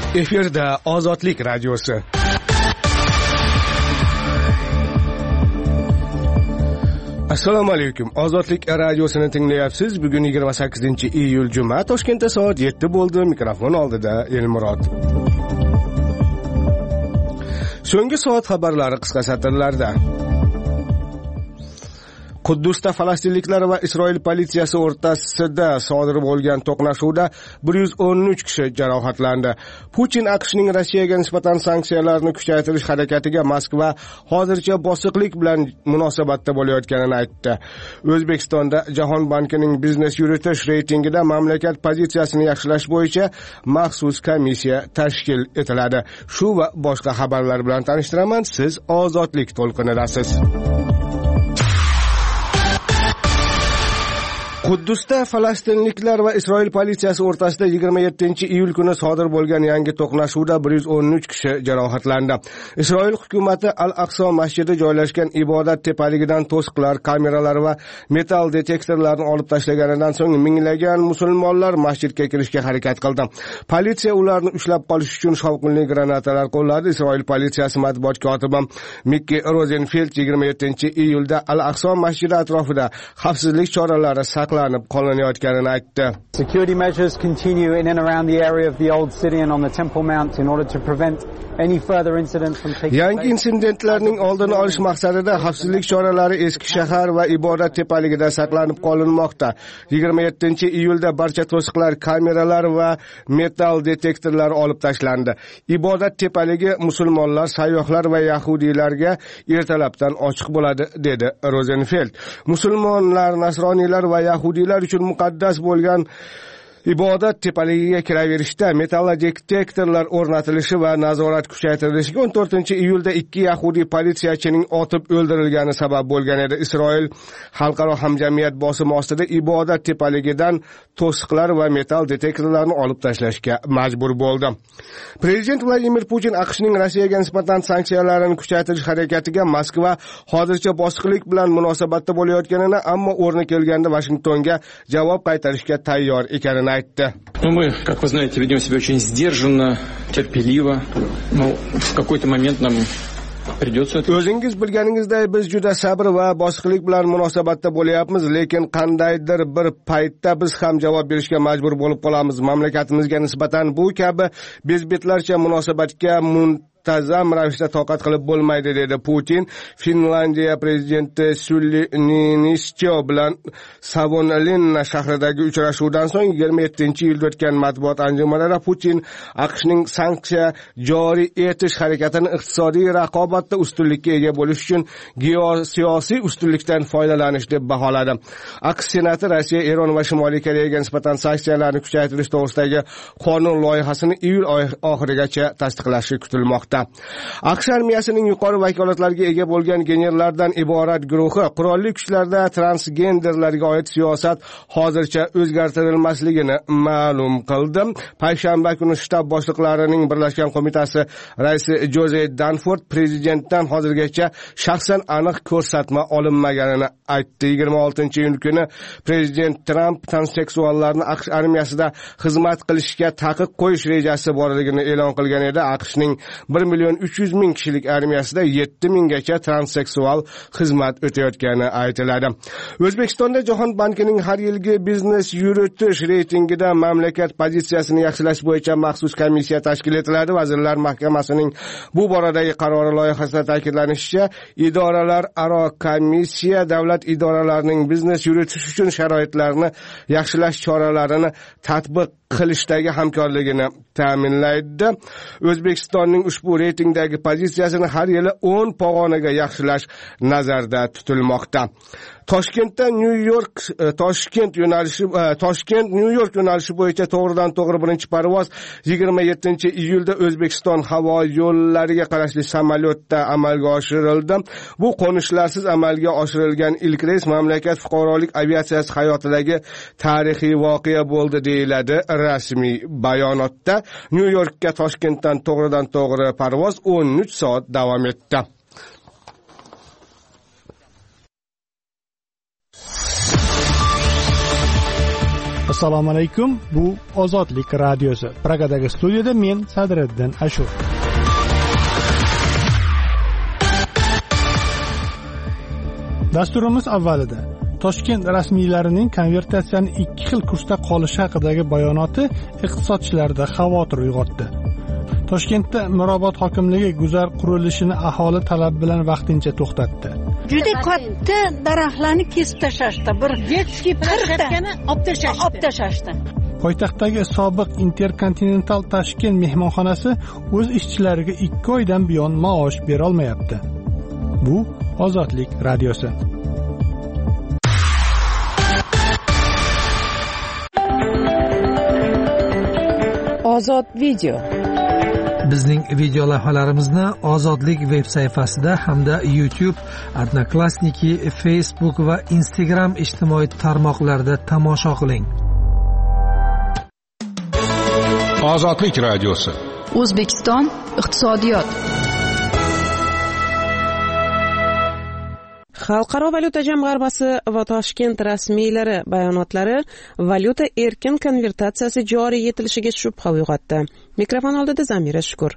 Efirda Ozodlik radiosi. Assalomu alaykum. Ozodlik radiosini tinglayapsiz. Bugun 28-iyul juma. Toshkentda soat 7 bo'ldi. Mikrofon oldida Elmurod. So'nggi soat xabarlari qisqa satrlarda. Quddusda falastinliklar va Isroil politsiyasi o'rtasida sodir bo'lgan to'qnashuvda 113 kishi jarohatlandi. Putin AQShning Rossiyaga nisbatan sanksiyalarni kuchaytirish harakatiga Moskva hozircha bosiqlik bilan munosabatda bo'layotganini aytdi. O'zbekistonda Jahon bankining biznes yuritish reytingida mamlakat pozitsiyasini yaxshilash bo'yicha maxsus komissiya tashkil etiladi. Shu va boshqa xabarlar bilan tanishtiraman. Siz Ozodlik to'lqinidasiz. Quddusda falastinliklar va Isroil politsiyasi o'rtasida 27-iyul kuni sodir bo'lgan yangi to'qnashuvda 113 kishi jarohatlandi. Isroil hukumati Al-Aqso masjidi joylashgan ibodat tepaligidan to'siqlar, kameralar va metal detektorlarni olib tashlaganidan so'ng minglagan musulmonlar masjidga kirishga harakat qildi. Politsiya ularni ushlab qolish uchun shovqinli granatalar qo'lladi. Isroil politsiyasi matbuot kotibi Mikki Rozenfeld 27-iyulda Al-Aqso masjidi atrofida xavfsizlik choralari qo'llanayotganini aytdi. Security measures continue in and around the area of the old city and on the Temple Mount in order to prevent any further incidents from taking place. Yangi insidentlarning oldini olish maqsadida xavfsizlik choralari eski shahar va ibodat tepaligida saqlanib qolinmoqda. 27-iyulda barcha to'siqlar, kameralar va metal detektorlar olib tashlandi. Ibodat tepaligi musulmonlar, sayyohlar va yahudiylarga ertalabdan ochiq bo'ladi, dedi Rozenfeld. Musulmonlar, nasroniylar va yahudiylar uchun muqaddas bo'lgan ibodat tepaligiga kiraverishda metal detektorlar o'rnatilishi va nazorat kuchaytirilishiga 14-iyulda 2 yahudiy politsiyachining otib o'ldirilgani sabab bo'lgan edi. Isroil xalqaro hamjamiyat bosimi ostida ibodat tepaligidan to'siqlar va metal detektorlarni olib tashlashga majbur bo'ldi. Prezident Vladimir Putin AQShning Rossiyaga nisbatan sanksiyalarini kuchaytirish harakatiga Moskva hozircha bosiqlik bilan munosabatda bo'layotganini, ammo o'rni kelganda Vashingtonga javob qaytarishga tayyor ekanini aytdi. Ну, мы, как вы знаете, ведем себя очень сдержанно, терпеливо. Но в какой-то момент нам придется это... O'zingiz bilganingizday biz juda sabr va bosiqlik bilan munosabatda bo'layapmiz, lekin qandaydir bir paytda biz ham javob berishga majbur bo'lib qolamiz. Mamlakatimizga nisbatan bu kabi bezbetlarcha munosabatga muntazam ravishda toqat qilib bo'lmaydi, dedi Putin. Finlandiya prezidenti Sauli Niinistö bilan Savonlinna shahridagi uchrashuvdan so'ng 27-iyulda o'tgan matbuot anjumanida Putin AQShning sanksiya joriy etish harakatini iqtisodiy raqobatda ustunlikka ega bo'lish uchun geosiyosiy ustunlikdan foydalanish deb baholadi. AQSh Senati Rossiya, Eron va Shimoliy Koreyaga nisbatan sanksiyalarni kuchaytirish to'g'risidagi qonun loyihasini iyul oxirigacha tasdiqlashi kutilmoqda. AQSh armiyasining yuqori vakolatlarga ega bo'lgan generallardan iborat guruhi qurolli kuchlarda transgenderlarga oid siyosat hozircha o'zgartirilmasligini ma'lum qildi. Payshanba kuni shtab boshliqlarining birlashgan qo'mitasi raisi Joze Danford prezidentdan hozirgacha shaxsan aniq ko'rsatma olinmaganini aytdi. 26-iyul kuni prezident Trump transseksuallarni AQSh armiyasida xizmat qilishga taqiq qo'yish rejasi borligini e'lon qilgan edi. AQShning 1,300,000 kishilik armiyasida 7,000 gacha transseksual xizmat o'tayotgani aytiladi. O'zbekistonda Jahon bankining har yilgi biznes yuritish reytingida mamlakat pozitsiyasini yaxshilash bo'yicha maxsus komissiya tashkil etiladi. Vazirlar Mahkamasining bu boradagi qarori loyihasida ta'kidlanishicha, idoralar aro komissiya davlat idoralarining biznes yuritish uchun sharoitlarni yaxshilash choralarini tatbiq qilishdagi hamkorligini ta'minlaydi. O'zbekistonning ushbu reytingdagi pozitsiyasini har yili 10 pog'onaga yaxshilash nazarda tutilmoqda. Toshkent New York yo'nalishi bo'yicha to'g'ridan to'g'ri birinchi parvoz 27-iyulda O'zbekiston havo yo'llariga qarashli samolyotda amalga oshirildi. Bu qo'nishlarsiz amalga oshirilgan ilk reys mamlakat fuqarolik aviatsiyasi hayotidagi tarixiy voqea bo'ldi, deyiladi rasmiy bayonotda. New Yorkka Toshkentdan to'g'ridan to'g'ri parvoz 13 soat davom etdi. Assalomu alaykum. Bu Ozodlik radiosi. Pragadagi studiyada men Sadriddin Ashur. Dasturimiz avvalida Toshkent rasmiylarining konvertatsiyani 2 xil kursda qolishi haqidagi bayonoti iqtisodchilarda xavotir uyg'otdi. Toshkentda Mirobod hokimligi guzar qurilishini aholi talab bilan vaqtincha to'xtatdi. Juda katta daraxtlarni kesib tashlashdi. Bir detskiy parkani olib tashlashdi. Poytaxtdagi sobiq Intercontinental Tashkent mehmonxonasi o'z ishchilariga 2 oydan buyon maosh bera olmayapti. Bu Ozodlik radiosi. Ozod video. Bizning video lavhalarimizni Ozodlik veb sayfasida hamda YouTube, Odnoklassniki, Facebook va Instagram ijtimoiy tarmoqlarida tomosha qiling. Ozodlik radiosi. O'zbekiston iqtisodiyot. Xalqaro valyuta jamg'armasi va Toshkent rasmiylari bayonotlari valyuta erkin konvertatsiyasi joriy etilishiga shubha uyg'otdi. Mikrofon oldida Zamira Shukur.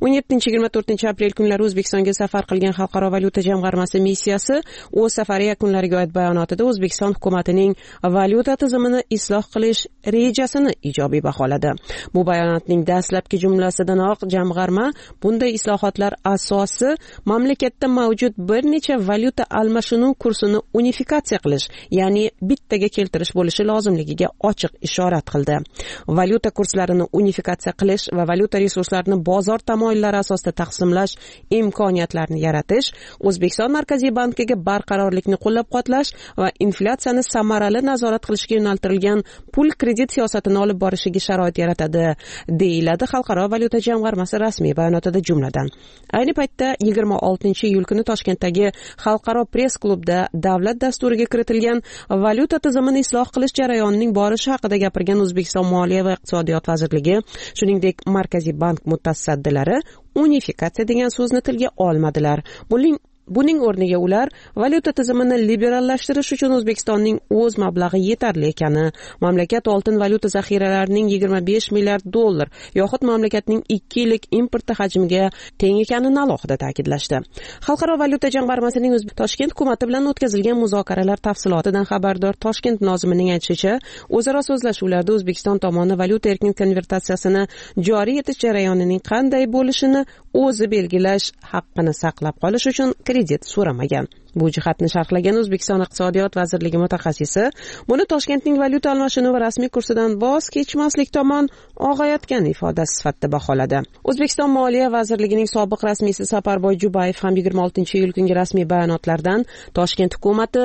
17-24 aprel kunlari O'zbekistonga safar qilgan Xalqaro valyuta jamg'armasi missiyasi o'z safari yakunlariga oid bayonotida O'zbekiston hukumatining valyuta tizimini isloh qilish rejasini ijobiy baholadi. Bu bayonotning dastlabki jumlasidanoq jamg'arma bunday islohotlar asosi mamlakatda mavjud bir necha valyuta almashinuv kursini unifikatsiya qilish, ya'ni bittaga keltirish bo'lishi lozimligiga ochiq ishorat qildi. Valyuta kurslarini unifikatsiya qilish va valyuta resurslarini bozor tamoyillari asosida taqsimlash imkoniyatlarini yaratish, O'zbekiston Markaziy bankiga barqarorlikni qo'llab-quvvatlash va inflyatsiyani samarali nazorat qilishga yo'naltirilgan pul kredit siyosatini olib borishiga sharoit yaratadi, deyiladi Xalqaro valyuta jamg'armasi rasmiy bayonotida jumladan. Ayni paytda 26-iyul kuni Toshkentdagi Xalqaro press klubda davlat dasturiga kiritilgan valyuta tizimini isloh qilish jarayonining borishi haqida gapirgan O'zbekiston Moliya va iqtisodiyot vazirligi, shuningdek Markaziy bank mutasaddilari unifikatsiya degan so'zni tilga olmadilar. Buning o'rniga ular valyuta tizimini liberallashtirish uchun O'zbekistonning o'z mablag'i yetarli ekani, mamlakat oltin valyuta zaxiralarining 25 milliard dollar yoxud mamlakatning 2 yillik importi hajmiga teng ekanini alohida ta'kidlashdi. Xalqaro valyuta jamg'armasining Toshkent hukumati bilan o'tkazilgan muzokaralar tafsilotidan xabardor Toshkent nozimining aytishicha, o'zaro so'zlashuvlarda O'zbekiston tomoni valyuta erkin konvertatsiyasini joriy etish jarayonining qanday bo'lishini o'zi belgilash haqqini saqlab qolish uchun kredit so'ramagan. Bu jihatni sharhlagan O'zbekiston iqtisodiyot vazirligi mutaxassisi buni Toshkentning valyuta almashinuvi rasmiy kursidan voz kechmaslik tomon og'ayotgan ifodasi sifatida baholadi. O'zbekiston Moliya vazirligining sobiq rasmiysi Saparboy Jubayev ham 26-iyul kungi rasmiy bayonotlardan Toshkent hukumati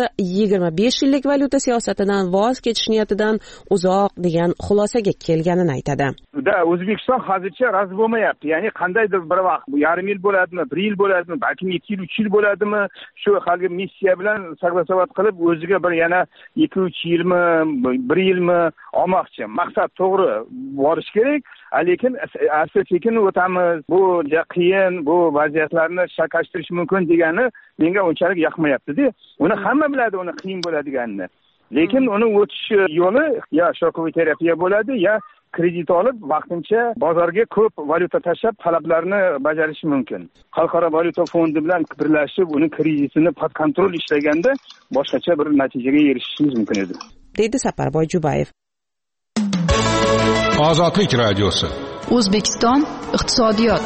25 yillik valyuta siyosatidan voz kechish niyatidan uzoq degan xulosaga kelganini aytadi. O'zbekiston hozircha rozi bo'lmayapti. Ya'ni qandaydir bir vaqt, yarim yil bo'ladimi, 1 yil bo'ladimi, balki 2 yil, 3 yil bo'ladimi, shu missiya bilan sarg'asovat qilib o'ziga bir yana 2-3 yilmi, 1 yilmi olmoqchi. Maqsad to'g'ri borish kerak, lekin asta-sekin o'tamiz. Bu qiyin, bu vaziyatlarni shakashtirish mumkin degani menga unchalik yoqmayapti-da. Uni hamma biladi, uni qiyin bo'ladiganini. Lekin uni o'tish yo'li ya shokoviy terapiya bo'ladi, ya kredit olib vaqtincha bozorga ko'p valyuta tashlab talablarni bajarish mumkin. Xalqaro valyuta fondi bilan birlashib, uni kreditini pod kontrol ishlaganda boshqacha bir natijaga erishishimiz mumkin edi, deydi Saparboy Jubayev. Ozodlik radiosi. O'zbekiston iqtisodiyot.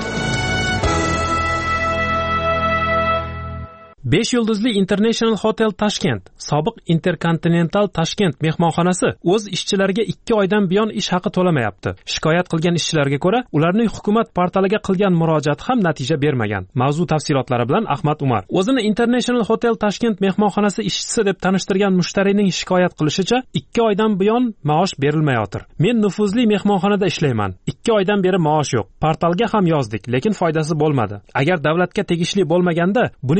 5 yulduzli International Hotel Tashkent, sobiq Intercontinental Tashkent mehmonxonasi o'z ishchilariga 2 oydan buyon ish haqi to'lamayapti. Shikoyat qilgan ishchilarga ko'ra, ularning hukumat portaliga qilgan murojaati ham natija bermagan. Mavzu tafsilotlari bilan Ahmad Umar. O'zini International Hotel Tashkent mehmonxonasi ishchisi deb tanishtirgan mushtarining shikoyat qilishicha, 2 oydan buyon maosh berilmayotir. Men nufuzli mehmonxonada ishlayman. 2 oydan beri maosh yo'q. Portalga ham yozdik, lekin foydasi bo'lmadi. Agar davlatga tegishli bo'lmaganda, buning bir chorasi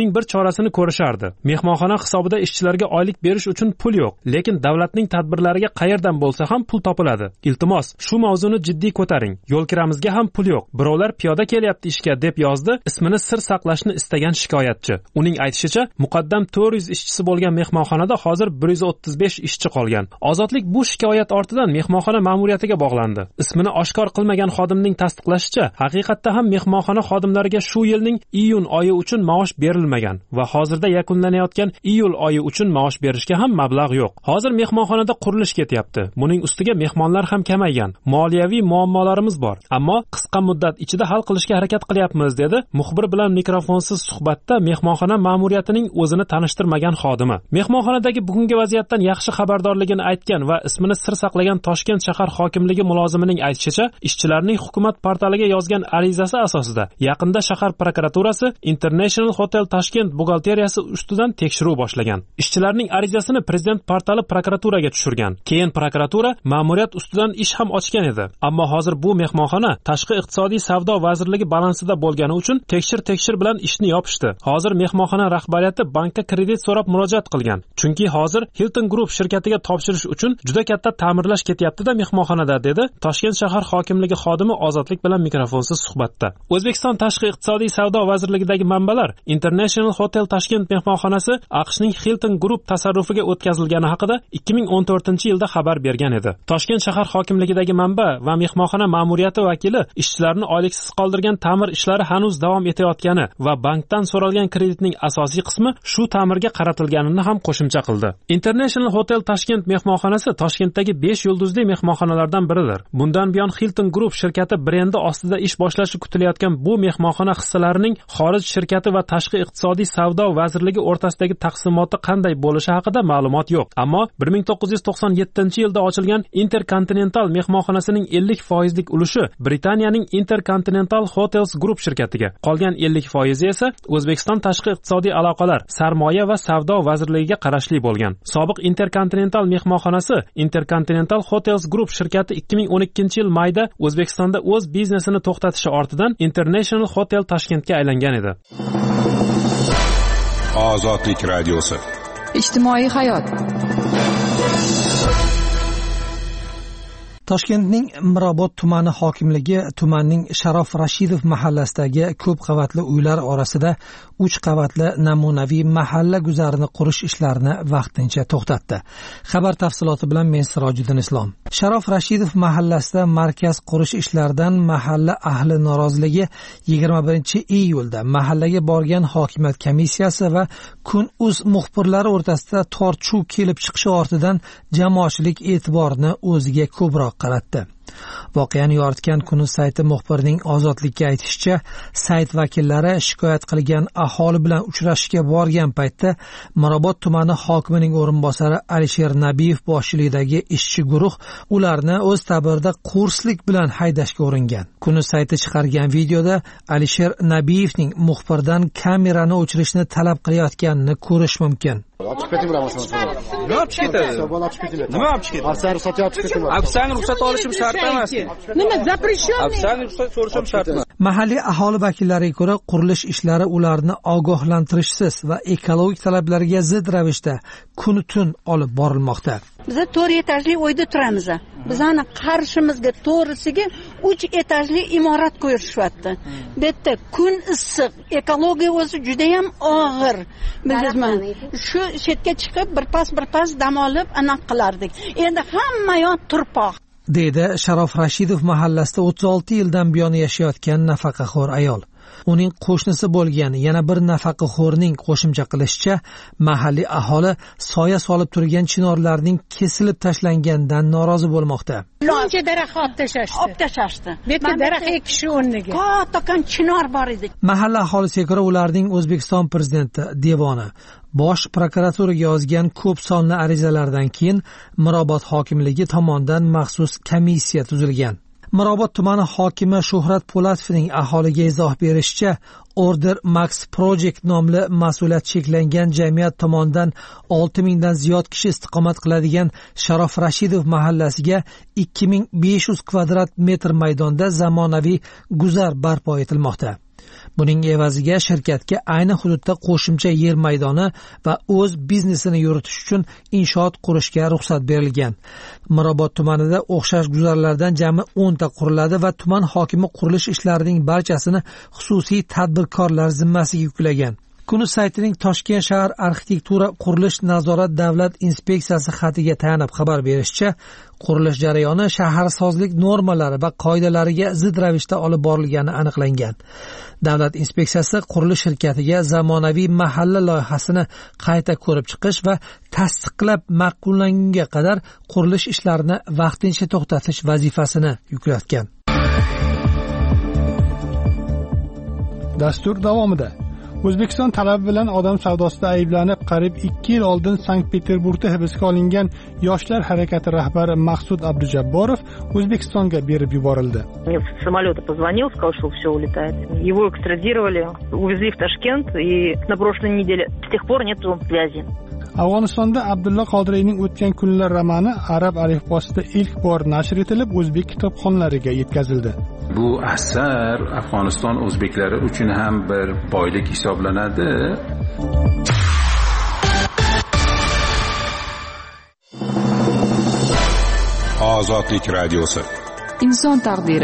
manzarasini ko'rishardi. Mehmonxona hisobida ishchilarga oylik berish uchun pul yo'q, lekin davlatning tadbirlariga qayerdan bo'lsa ham pul topiladi. Iltimos, shu mavzuni jiddiy ko'taring. Yo'lkiramizga ham pul yo'q. Birovlar piyoda kelyapti ishga deb yozdi ismini sir saqlashni istagan shikoyatchi. Uning aytishicha, muqaddam 400 ishchisi bo'lgan mehmonxonada hozir 135 ishchi qolgan. Ozodlik bu shikoyat ortidan mehmonxona ma'muriyatiga bog'landi. Ismini oshkor qilmagan xodimning tasdiqlashicha, haqiqatda ham mehmonxona xodimlariga shu yilning iyun oyi uchun maosh berilmagan va hozirda yakunlanayotgan iyul oyi uchun maosh berishga ham mablag' yo'q. Hozir mehmonxonada qurilish ketyapti. Buning ustiga mehmonlar ham kamaygan. Moliyaviy muammolarimiz bor, ammo qisqa muddat ichida hal qilishga harakat qilyapmiz, dedi muxbir bilan mikrofonsiz suhbatda mehmonxona ma'muriyatining o'zini tanishtirmagan xodimi. Mehmonxonadagi bugungi vaziyatdan yaxshi xabardorligini aytgan va ismini sir saqlagan Toshkent shahar hokimligi mulozimining aytishicha, ishchilarning hukumat portaliga yozgan arizasi asosida yaqinda shahar prokuraturasi International Hotel Tashkent buxgalteriyasi ustidan tekshiruv boshlagan. Ishchilarning arizasini prezident portali prokuraturaga tushirgan. Keyin prokuratura ma'muriyat ustidan ish ham ochgan edi. Ammo hozir bu mehmonxona Tashqi iqtisodiy savdo vazirligi balansida bo'lgani uchun tekshir bilan ishni yopishdi. Hozir mehmonxona rahbariyati bankka kredit so'rab murojaat qilgan. Chunki hozir Hilton Group shirkatiga topshirish uchun juda katta ta'mirlash ketyapti-da mehmonxonada, dedi Toshkent shahar hokimligi xodimi Ozodlik bilan mikrofonsiz suhbatda. O'zbekiston Tashqi iqtisodiy savdo vazirligidagi manbalar International Hotel Tashkent mehmonxonasi AQShning Hilton Group tasarrufiga o'tkazilgani haqida 2014-yilda xabar bergan edi. Toshkent shahar hokimligidagi manba va mehmonxona ma'muriyati vakili ishchilarni oyliksiz qoldirgan ta'mir ishlari hanuz davom etayotgani va bankdan so'ralgan kreditning asosiy qismi shu ta'mirga qaratilganini ham qo'shimcha qildi. International Hotel Tashkent mehmonxonasi Toshkentdagi 5 yulduzli mehmonxonalardan biridir. Bundan buyon Hilton Group shirkati brendi ostida ish boshlashi kutilayotgan bu mehmonxona hissalarining xorij shirkati va Tashqi iqtisodiy savdo vazirligi o'rtasidagi taqsimoti qanday bo'lishi haqida ma'lumot yo'q. Ammo 1997-yilda ochilgan Intercontinental mehmonxonasining 50% ulushi Britaniyaning Intercontinental Hotels Group shirkatiga, qolgan 50% esa O'zbekiston Tashqi iqtisodiy aloqalar, sarmoya va savdo vazirligiga qarashli bo'lgan. Sobiq Intercontinental mehmonxonasi Intercontinental Hotels Group shirkati 2012-yil mayda O'zbekistonda o'z biznesini to'xtatishi ortidan International Hotel Tashkentga aylangan edi. Ozodlik radiosi. Ijtimoiy hayot. Toshkentning Mirobod tumani hokimligi tumanning Sharof Rashidov mahallasidagi ko'p qavatli uylar orasida 3 qavatli namunaviy mahalla guzarini qurish ishlarini vaqtincha to'xtatdi. Xabar tafsiloti bilan men Sirojiddin Islom. Sharof Rashidov mahallasida markaz qurish ishlaridan mahalla ahli noroziligi 21-iyulda mahallaga borgan hokimiyat komissiyasi va Kun.uz muxbirlari o'rtasida tortishuv kelib chiqishi ortidan jamoatchilik e'tiborini o'ziga ko'proq qaratdi. Voqeani yoritgan Kun.uz sayti muxbirining Ozodlikka aytishicha, sayt vakillari shikoyat qilgan aholi bilan uchrashishga borgan paytda Mirobod tumani hokimining o'rinbosari Alisher Nabiyev boshchiligidagi ishchi guruh ularni o'z ta'birida qurslik bilan haydashga uringan. Kun.uz sayti chiqargan videoda Alisher Nabiyevning muxbirdan kamerani o'chirishni talab qilayotganini ko'rish mumkin. Mahalliy aholi vakillariga ko'ra, qurilish ishlari ularni ogohlantirishsiz va ekologik talablarga zid ravishda kun-tun olib borilmoqda. Biz 4 etajli uyda turamiz. Bizning qarshimizga to'g'risiga 3 etajli imorat qo'yishyapti. Bu yerda kun issiq, ekologiya o'zi juda ham og'ir. Bilingizmi? Shu chetga chiqib birpas dam olib anaqa qilardik. Endi hamma yoq turpoq. Deydi Sharof Rashidov mahallasida 36 yildan buyon yashayotgan nafaqaxo'r ayol. Uning qo'shnisi bo'lgan yana bir nafaqaxo'rning qo'shimcha qilishicha, mahalliy aholi soya solib turgan chinorlarning kesilib tashlanganidan norozi bo'lmoqda. Buncha daraxt olib tashashdi. Bu yerda daraxt ekish o'rniga kattakan chinor bor edi. Mahalla aholisiga ko'ra, ularning O'zbekiston prezidenti devoni Bosh prokuraturaga yozgan ko'p sonli arizalardan keyin Mirobod hokimligi tomonidan maxsus komissiya tuzilgan. Mirobod tumani hokimi Shuhrat Po'latovning aholiga izoh berishicha, Order Max Project nomli mas'uliyat cheklangan jamiyat tomonidan 6000 dan ziyod kishi istiqomat qiladigan Sharof Rashidov mahallasiga 2500 kvadrat metr maydonda zamonaviy guzar barpo etilmoqda. Buning evaziga shirkatga ayni hududda qo'shimcha yer maydoni va o'z biznesini yuritish uchun inshoot qurishga ruxsat berilgan. Mirobod tumanida o'xshash guzarlardan jami 10 ta quriladi va tuman hokimi qurilish ishlarining barchasini xususiy tadbirkorlar zimmasiga yuklagan. Kun saytining Toshkent shahar arxitektura qurilish nazorat davlat inspeksiyasi xatiga tayanib xabar berishicha, qurilish jarayoni shaharsozlik normalari va qoidalariga zid ravishda olib borilgani aniqlangan. Davlat inspeksiyasi qurilish shirkatiga zamonaviy mahalla loyihasini qayta ko'rib chiqish va tasdiqlab ma'qullangunga qadar qurilish ishlarini vaqtincha to'xtatish vazifasini yuklatgan. Dastur davomida O'zbekiston talabi bilan odam savdosida ayblanib, qariyb 2 yil oldin Sankt-Peterburgda hibsga olingan Yoshlar harakati rahbari Maqsud Abdujabborov O'zbekistonga berib yuborildi. С самолета позвонил, сказал, что все улетает. Его экстрадировали, увезли в Ташкент, и на прошлой неделе с тех пор нету связи. Afg'onistonda Abdulla Qodiriyning o'tgan kunlar romani arab alifbosida ilk bor nashr etilib, o'zbek kitobxonlariga yetkazildi. Bu asar Afg'oniston o'zbeklari uchun ham bir boylik hisoblanadi. Ozodlik radiosi. Inson taqdiri.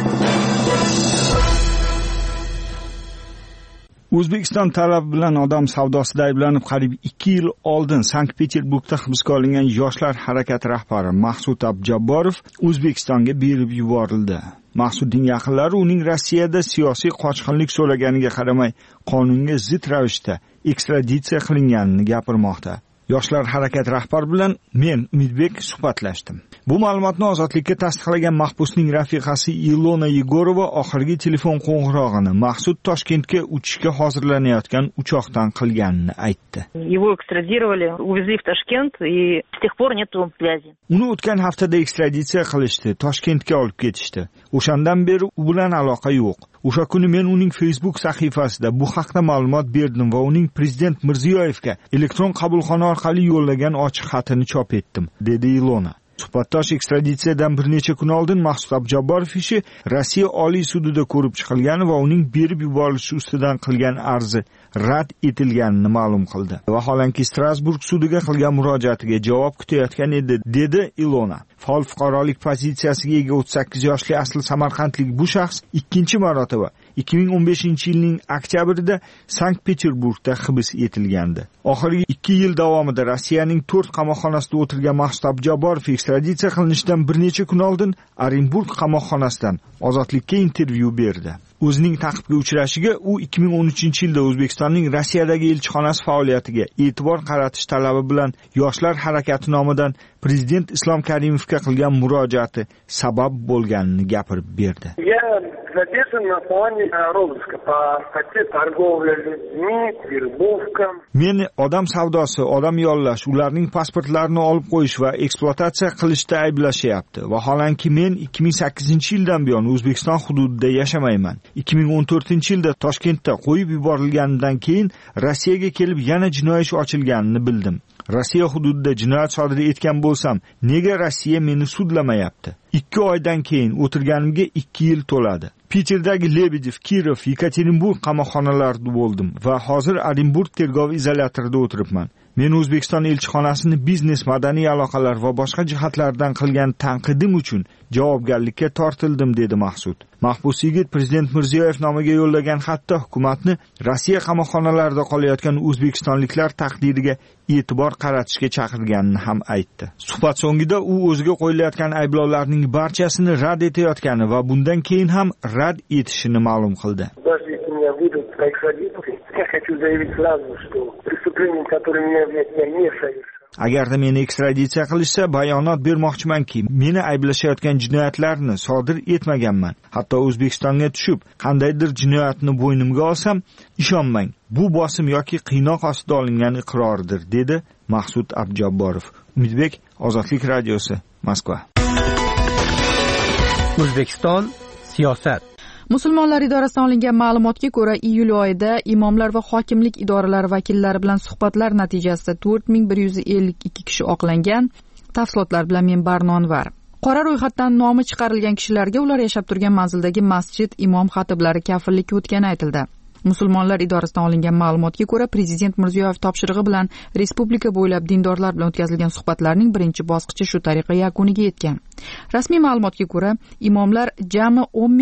O'zbekiston talabi bilan odam savdosida ayblanib qariyb 2 yil oldin Sankt-Peterburgda hibsga olingan Yoshlar harakati rahbari Maqsud Abdujabborov O'zbekistonga berib yuborildi. Maqsudning yaqinlari uning Rossiyada siyosiy qochqinlik so'raganiga qaramay qonunga zid ravishda ekstraditsiya qilinganini gapirmoqda. Yoshlar harakati rahbari bilan men Umidbek suhbatlashdim. Bu ma'lumotni Ozodlikka tasdiqlagan mahbusning rafiqasi Ilona Yegorova oxirgi telefon qo'ng'irog'ini Maqsud Toshkentga uchishga hozirlanayotgan uchoqdan qilganini aytdi. Его экстрадировали, увезли в Ташкент, и с тех пор нету связи. Uni o'tgan haftada ekstraditsiya qilishdi, Toshkentga olib ketishdi. O'shandan beri u bilan aloqa yo'q. O'sha kuni men uning Facebook sahifasida bu haqda ma'lumot berdim va uning prezident Mirziyoyevga elektron qabulxona orqali yo'llagan ochiq xatini chop etdim, dedi Ilona. Suhbatdosh ekstraditsiyadan bir necha kun oldin Maqsud Abdujabborov ishi Rossiya Oliy sudida ko'rib chiqilgani va uning berib yuborilishi ustidan qilgan arzi rad etilganini ma'lum qildi. Vaholanki Strasburg sudiga qilgan murojaatiga javob kutayotgan edi, dedi Ilona. Faol fuqarolik pozitsiyasiga ega 38 yoshli asl samarqandlik bu shaxs ikkinchi marotaba 2015-yilning oktyabrida Sankt-Peterburgda hibs etilgandi. Oxirgi 2 yil davomida Rossiyaning 4 qamoqxonasida o'tirgan Maqsud Abdujabborov ekstraditsiya qilinishidan bir necha kun oldin Orenburg qamoqxonasidan Ozodlikka intervyu berdi. O'zining ta'qibga uchrashiga u 2013-yilda O'zbekistonning Rossiyadagi elchixonasi faoliyatiga e'tibor qaratish talabi bilan Yoshlar harakati nomidan prezident Islom Karimovga qilgan murojaati sabab bo'lganini gapirib berdi. Men odam savdosi, odam yollash, ularning pasportlarini olib qo'yish va ekspluatatsiya qilishda ayblashyapti. Vaholanki men 2008-yildan buyon O'zbekiston hududida yashamayman. 2014-yilda Toshkentda qo'yib yuborilganidan keyin Rossiyaga kelib yana jinoiy ish ochilganini bildim. Rossiya hududida jinoyat sodir etgan bo'lsam, nega Rossiya meni sudlamayapti? 2 oydan keyin o'tirganimga 2 yil to'ladi. Piterdagi Lebedev, Kirov, Yekaterinburg qamoqxonalarida bo'ldim va hozir Orenburg tergov izolyatorida o'tiribman. Men O'zbekiston elchixonasini biznes, madaniy aloqalar va boshqa jihatlardan qilgan tanqidim uchun javobgarlikka tortildim, dedi Maqsud. Mahbus yigit prezident Mirziyoyev nomiga yo'llagan xatda hukumatni Rossiya qamoqxonalarida qolayotgan o'zbekistonliklar taqdiriga e'tibor qaratishga chaqirganini ham aytdi. Suhbat so'ngida u o'ziga qo'yilayotgan ayblovlarning barchasini rad etayotgani va bundan keyin ham rad etishini ma'lum qildi. Agarda meni ekstraditsiya qilishsa, bayonot bermoqchimanki, meni ayblashayotgan jinoyatlarni sodir etmaganman. Hatto O'zbekistonga tushib, qandaydir jinoyatni bo'ynimga olsam, ishonmang, bu bosim yoki qiynoq ostida olingan iqrordir, dedi Maqsud Abdujabborov. Umidbek, Ozodlik radiosi, Moskva. O'zbekiston siyosat. Musulmonlar idorasidan olingan ma'lumotga ko'ra, iyul oyida imomlar va hokimlik idoralari vakillari bilan suhbatlar natijasida 4152 kishi oqlangan. Tafsilotlar bilan men Barnonvar. Qora ro'yxatdan nomi chiqarilgan kishilarga ular yashab turgan manzildagi masjid imom xatiblari kafillikka o'tgani aytildi. Musulmonlar idorasidan olingan ma'lumotga ko'ra, Prezident Mirziyoyev topshirig'i bilan respublika bo'ylab dindorlar bilan o'tkazilgan suhbatlarning birinchi bosqichi shu tariqa yakuniga yetgan. Rasmiy ma'lumotga ko'ra, imomlar jami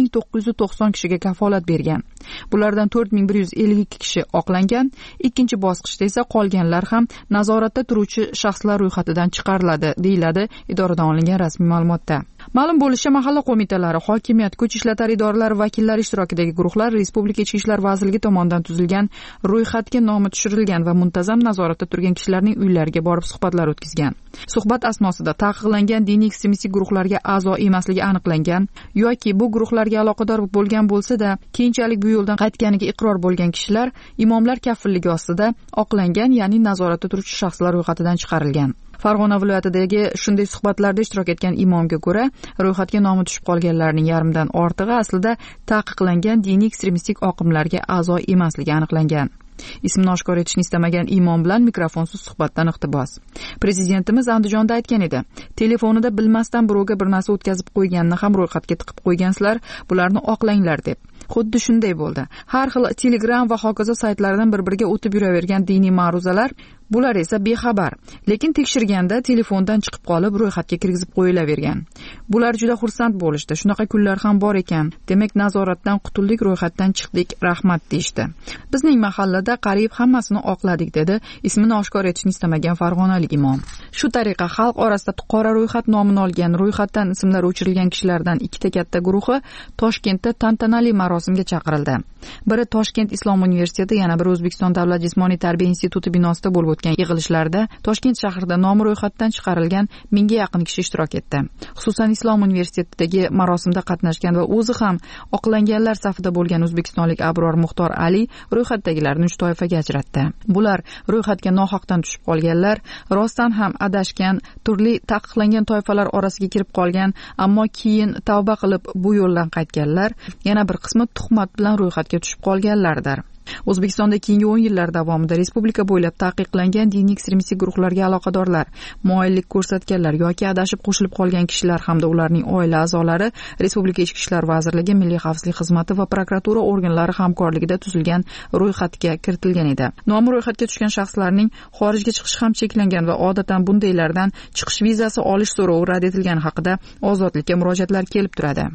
10.990 kishiga kafolat bergan. Bulardan 4.152 kishi oqlangan. Ikkinchi bosqichda esa qolganlar ham nazoratda turuvchi shaxslar ro'yxatidan chiqariladi, deyiladi idoradan olingan rasmiy ma'lumotda. Ma'lum bo'lishicha, mahalla qo'mitalari, hokimiyat, kuch ishlatar idoralari vakillari ishtirokidagi guruhlar Respublika Ichki ishlar vazirligi tomonidan tuzilgan ro'yxatga nomi tushirilgan va muntazam nazoratda turgan kishilarning uylariga borib suhbatlar o'tkazgan. Suhbat asnosida taqiqlangan diniy ekstremistik guruhlarga a'zo emasligi aniqlangan yoki bu guruhlarga aloqador bo'lgan bo'lsa-da, keyinchalik bu yo'ldan qaytganiga iqror bo'lgan kishilar imomlar kafilligi ostida oqlangan, ya'ni nazoratda turuvchi shaxslar ro'yxatidan chiqarilgan. Farg'ona viloyatidagi shunday suhbatlarda ishtirok etgan imomga ko'ra, ro'yxatga nomi tushib qolganlarning yarmidan ortig'i aslida taqiqlangan diniy ekstremistik oqimlarga a'zo emasligi aniqlangan. Ismini oshkor etishni istamagan imom bilan mikrofonsiz suhbatdan iqtibos. Prezidentimiz Andijonda aytgan edi: "Telefonida bilmasdan birovga bir narsa o'tkazib qo'yganini ham ro'yxatga tiqib qo'ygansizlar, bularni oqlanglar" deb. Xuddi shunday bo'ldi. Har xil Telegram va hokazo saytlardan bir-biriga o'tib yuravergan diniy ma'ruzalar, bular esa bexabar, lekin tekshirganda telefondan chiqib qolib ro'yxatga kirgizib qo'yilavergan. Bular juda xursand bo'lishdi. Shunaqa kunlar ham bor ekan. Demak, nazoratdan qutuldik, ro'yxatdan chiqdik, rahmat deyishdi. Bizning mahallada qariyb hammasini oqladik, dedi ismini oshkor etishni istamagan farg'onalik imom. Shu tariqa xalq orasida qora ro'yxat nomini olgan, ro'yxatdan ismlari o'chirilgan kishilardan ikkita katta guruhi Toshkentda tantanali marosimga chaqirildi. Biri Toshkent Islom universiteti, yana biri O'zbekiston davlat jismoniy tarbiya instituti binosida bo'lib o'tgan yig'ilishlarda Toshkent shahrida nomi ro'yxatdan chiqarilgan 1000 ga yaqin kishi ishtirok etdi. Xususan Islom universitetidagi marosimda qatnashgan va o'zi ham oqlanganlar safida bo'lgan o'zbekistonlik Abror Muxtor Ali ro'yxatdagilarni 3 toifaga ajratdi. Bular ro'yxatga nohaqdan tushib qolganlar, rostdan ham adashgan, turli taqiqlangan toifalar orasiga kirib qolgan, ammo keyin tavba qilib bu yo'ldan qaytganlar, yana bir qismi tuhmat bilan ro'yxatga tushib qolganlardir. O'zbekistonda keyingi 10 yillar davomida respublika bo'ylab taqiqlangan diniy ekstremistik guruhlarga aloqadorlar, moyillik ko'rsatganlar yoki adashib qo'shilib qolgan kishilar hamda ularning oila a'zolari Respublika Ichki ishlar vazirligi, Milliy xavfsizlik xizmati va prokuratura organlari hamkorligida tuzilgan ro'yxatga kiritilgan edi. Nomi ro'yxatga tushgan shaxslarning xorijga chiqishi ham cheklangan va odatan bundaylardan chiqish vizasi olish so'rovi rad etilgani haqida ozodlikka murojaatlar kelib turadi.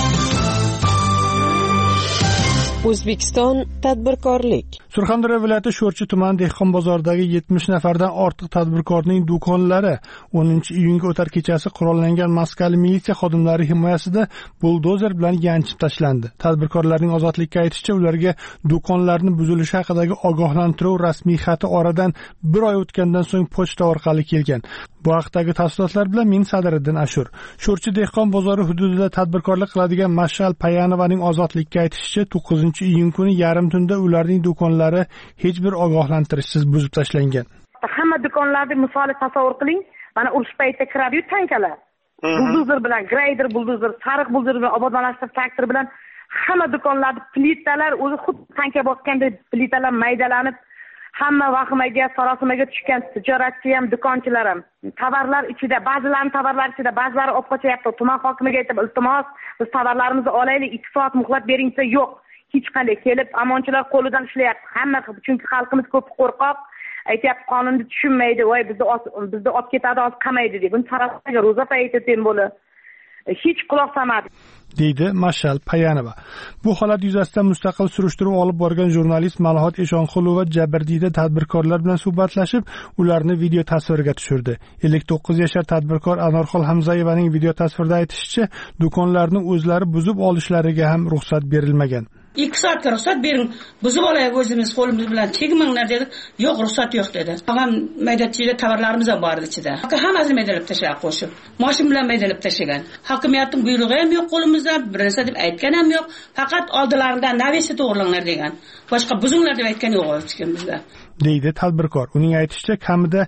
O'zbekiston tadbirkorlik. Surxondaryo viloyati Sho'rchi tuman dehqon bozoridagi 70 nafardan ortiq tadbirkorning do'konlari 10-iyunga o'tar kechasi qurollangan maskali militsiya xodimlari himoyasida buldozer bilan yanchib tashlandi. Tadbirkorlarning ozodlikka aytishicha, ularga do'konlarni buzilishi haqidagi ogohlantiruv rasmiy xati oradan 1 oy o'tgandan so'ng pochta orqali kelgan. Bu haqdagi tafsilotlar bilan men Sadiriddin Ashur. Sho'rchi dehqon bozori hududida tadbirkorlik qiladigan Mashal Payanovaning ozodlikka aytishicha, 9-iyun kuni yarim tunda ularning do'konlari hech bir ogohlantirishsiz buzib tashlangan. Hamma do'konlarni misoli tasavvur qiling, mana urush paytida kiradi-yu tankalar. Buldozer bilan, grader buldozer, sariq buldozer bilan, obodonlashtirish traktori bilan hamma do'konlarda plitalar o'zi xuddi tanka bosgandek plitalar maydalanib, hamma vahimaga, sarosimaga tushgan tijoratchi ham, do'konchilar ham. Tovarlar ichida, ba'zilarining tovarlari ichida, ba'zilari olib qochyapti. Tuman hokimiga aytib, iltimos, biz tovarlarimizni olaylik, 2 soat muhlat bering desa, yo'q. Hech qanday kelib, amonchilar qo'lidan ishlayapti. Hamma, chunki xalqimiz ko'p qo'rqoq, aytayapti, qonunni tushunmaydi, voy bizni olib ketadi, hozir qamaydi deb. Buni sarosimaga ro'za payti tem bo'lib hech quloq solmadi, deydi Mashal Payanova. Bu holat yuzasidan mustaqil surishtiruv olib borgan jurnalist Malhot Eshonqulova Jabrdiyda tadbirkorlar bilan suhbatlashib, ularni video tasvirga tushirdi. 59 yashar tadbirkor Anorxol Hamzayevaning video tasvirda aytishicha, do'konlarni o'zlari buzib olishlariga ham ruxsat berilmagan. 2 soatga ruxsat bering, buzib olaylik o'zimiz qo'limiz bilan chekmanglar dedi. Yo'q, ruxsat yo'q dedi. Qolgan maydachilik tovarlarimiz ham bor edi ichida. Hammasini maydalab tashlab qo'shib, mashina bilan maydalab tashlagan. Hokimiyatning buyrug'i ham yo'q qo'limizda, bir narsa deb aytgan ham yo'q. Faqat oldilaridan navesi to'g'rilanglar degan. Boshqa buzinglar deb aytgan yo'q hech kim bizda, deydi tadbirkor. Uning aytishicha, kamida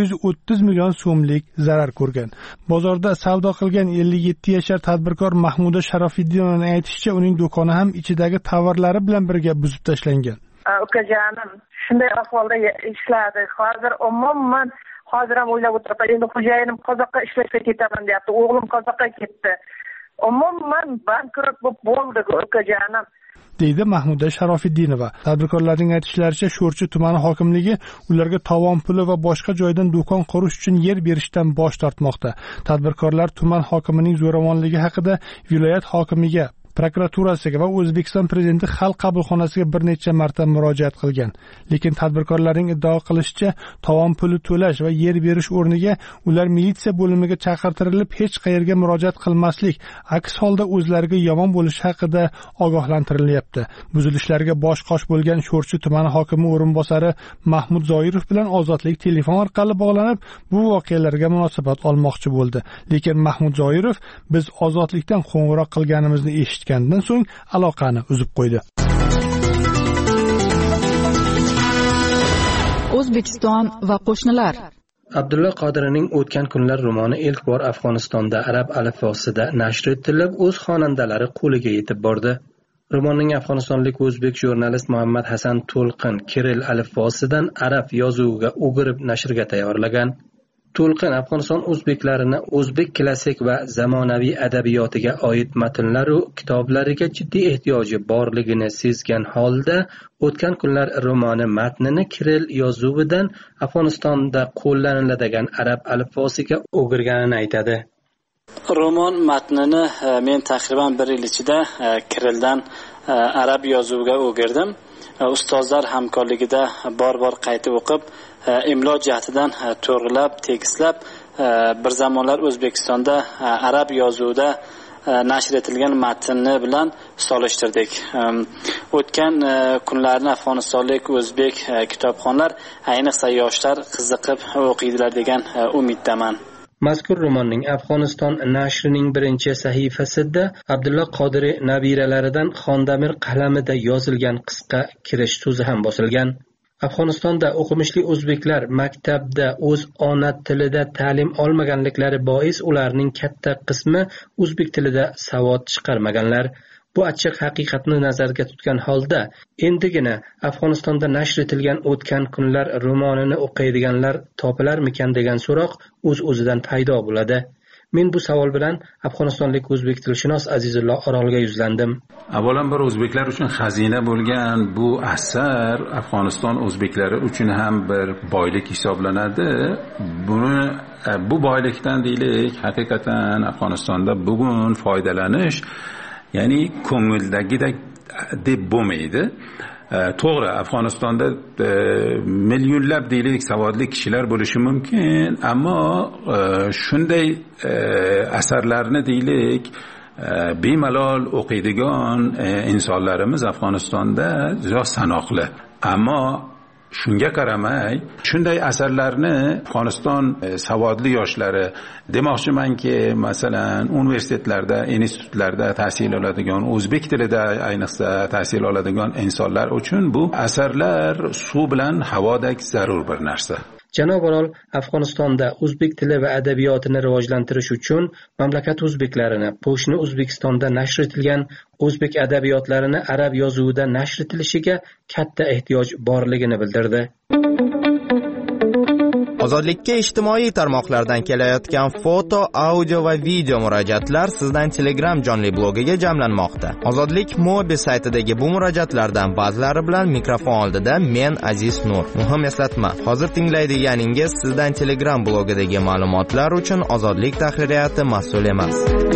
130 million so'mlik zarar ko'rgan. Bozorda savdo qilgan 57 yashar tadbirkor Mahmuda Sharofiddinovaning aytishicha, uning do'koni ham ichidagi tovarlari bilan birga buzib tashlangan. Ukajonim, shunday ahvolda ishladi. Hozir umuman hozir ham o'ylab o'tiribman, endi xo'jayinim Qozoqqa ishlashga ketaman deyapti, o'g'lim Qozoqqa ketdi. Umuman bankrot bo'ldi ukajonim, deydi Mahmuda Sharofiddinova. Tadbirkorlarning aytishlaricha, Sho'rchi tumani hokimligi ularga tovon puli va boshqa joydan do'kon qurish uchun yer berishdan bosh tortmoqda. Tadbirkorlar tuman hokimining zo'ravonligi haqida viloyat hokimiga, prokuraturasiga va O'zbekiston prezidenti xalq qabulxonasiga bir necha marta murojaat qilgan. Lekin tadbirkorlarning iddao qilishicha, tovon puli to'lash va yer berish o'rniga ular militsiya bo'limiga chaqirtirilib, hech qayerga murojaat qilmaslik, aks holda o'zlariga yomon bo'lishi haqida ogohlantirilyapti. Buzilishlarga bosh-qosh bo'lgan Sho'rchi tumani hokimi o'rinbosari Mahmud Zoirov bilan Ozodlik telefon orqali bog'lanib, bu voqealarga munosabat olmoqchi bo'ldi. Lekin Mahmud Zoirov biz Ozodlikdan qo'ng'iroq qilganimizni eshitgandan so'ng aloqani uzib qo'ydi. O'zbekiston va qo'shnilar. Abdulla Qodiriyning O'tgan kunlar romani ilk bor Afg'onistonda arab alifbosida nashr etilib, o'z xonandalari qo'liga yetib bordi. Romanning afg'onistonlik o'zbek jurnalist Muhammad Hasan To'lqin Kirill alifbosidan arab yozuviga o'girib nashrga tayyorlagan. To'lqin Afg'oniston o'zbeklarini o'zbek klassik va zamonaviy adabiyotiga oid matnlar va kitoblariga jiddiy ehtiyoji borligini sezgan holda O'tgan kunlar romani matnini Kirill yozuvidan Afg'onistonda qo'llaniladigan arab alifbosiga o'girganini aytadi. Roman matnini men taxriban 1 yil ichida Kirilldan arab yozuviga o'girdim. Ustozlar hamkorligida bor qaytib o'qib, imlo jihatidan to'g'rilab, tekislab, bir zamonlar O'zbekistonda arab yozuvida nashr etilgan matnni bilan solishtirdik. O'tgan kunlarni afg'onistonlik o'zbek kitobxonlar, ayniqsa yoshlar qiziqib o'qiydilar degan umiddaman. Mazkur romanning Afg'oniston nashrining birinchi sahifasida Abdulla Qodiriy nabiralaridan Xondamir qalamida yozilgan qisqa kirish so'zi ham bosilgan. Afg'onistonda o'qimishli o'zbeklar maktabda o'z ona tilida ta'lim olmaganliklari bois ularning katta qismi o'zbek tilida savod chiqarmaganlar. Bu achchiq haqiqatni nazarda tutgan holda endigina Afg'onistonda nashr etilgan O'tgan kunlar romanini o'qiydiganlar topilarmikan degan so'roq o'z-o'zidan paydo bo'ladi. Men bu savol bilan afg'onistonlik o'zbek tilshunos Azizullo Orolga yuzlandim. Avvalambor o'zbeklar uchun xazina bo'lgan bu asar Afg'oniston o'zbeklari uchun ham bir boylik hisoblanadi. Bu boylikdan deylik, haqiqatan Afg'onistonda bugun foydalanish, ya'ni ko'ngildagidek deb bo'lmaydi. To'g'ri, Afg'onistonda millionlab deylik savodli kishilar bo'lishi mumkin, ammo shunday asarlarni deylik bemalol o'qiydigan insonlarimiz Afg'onistonda juda sanoqli. Ammo shunga qaramay, shunday asarlarni Afg'oniston savodli yoshlari, demoqchimanki, masalan, universitetlarda, institutlarda tahsil oladigan, o'zbek tilida ayniqsa tahsil oladigan insonlar uchun bu asarlar suv bilan havodek zarur bir narsa. Janob Orol Afg'onistonda o'zbek tili va adabiyotini rivojlantirish uchun mamlakat o'zbeklarini qo'shni O'zbekistonda nashr etilgan o'zbek adabiyotlarini arab yozuvida nashr etilishiga katta ehtiyoj borligini bildirdi. Ozodlikka ijtimoiy tarmoqlardan kelayotgan foto, audio va video murojaatlar sizdan Telegram jonli blogiga jamlanmoqda. Ozodlik Mobi saytidagi bu murojaatlardan ba'zilari bilan mikrofon oldida men Aziz Nur. Muhim eslatma, hozir tinglaydiganingiz sizdan Telegram blogidagi ma'lumotlar uchun Ozodlik tahririyati mas'ul emas.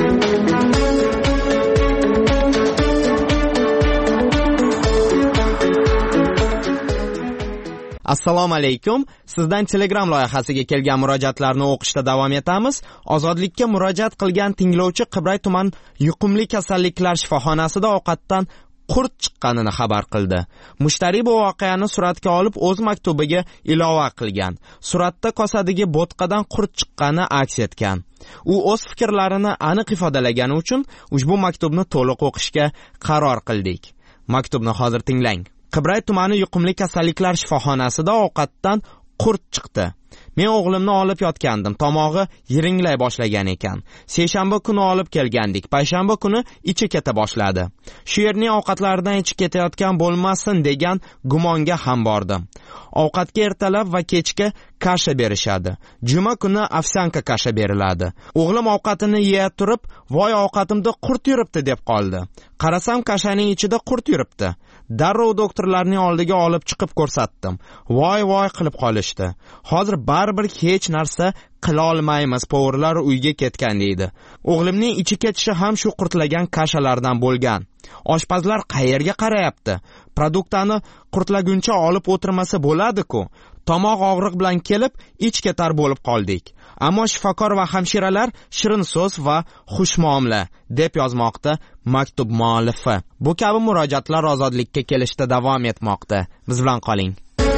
Assalomu alaykum. Sizdan Telegram loyihasiga kelgan murojaatlarni o'qishda davom etamiz. Ozodlikka murojaat qilgan tinglovchi Qibray tuman yuqumli kasalliklar shifoxonasida ovqatdan qurt chiqqanini xabar qildi. Mushtariy bu voqeani suratga olib o'z maktubiga ilova qilgan. Suratda kosadagi bo'tqadan qurt chiqqani aks etgan. U o'z fikrlarini aniq ifodalagani uchun ushbu maktubni to'liq o'qishga qaror qildik. Maktubni hozir tinglang. Qibray tumani yuqumli kasalliklar shifoxonasida ovqatdan qurt chiqdi. Men o'g'limni olib yotgandim. Tomog'i yiringlay boshlagan ekan. Seshanba kuni olib kelgandik. Payshanba kuni ichi keta boshladi. Shu yerning ovqatlaridan ichi ketayotgan bo'lmasin degan gumonga ham bordim. Ovqatga ertalab va kechga kasha berishadi. Juma kuni ovsyanka kasha beriladi. O'g'lim ovqatini yeya turib, "Voy, ovqatimda qurt yuribdi" deb qoldi. Qarasam, kashaning ichida qurt yuribdi. Darrov doktorlarning oldiga olib chiqib ko'rsatdim. Voy qilib qolishdi. Hozir baribir hech narsa qila olmaymiz, povurlar uyga ketgan deydi. O'g'limning ichi ketishi ham shu qurtlagan kashalardan bo'lgan. Oshpazlar qayerga qarayapti? Produktani qurtlaguncha olib o'tirmasa bo'ladi-ku. Tomoq og'riq bilan kelib, ich ketar bo'lib qoldik. Ammo shifokor va hamshiralar shirin so'z va xushmuomala deb yozmoqda maktub muallifi. Bu kabi murojaatlar ozodlikka kelishda davom etmoqda. Biz bilan qoling.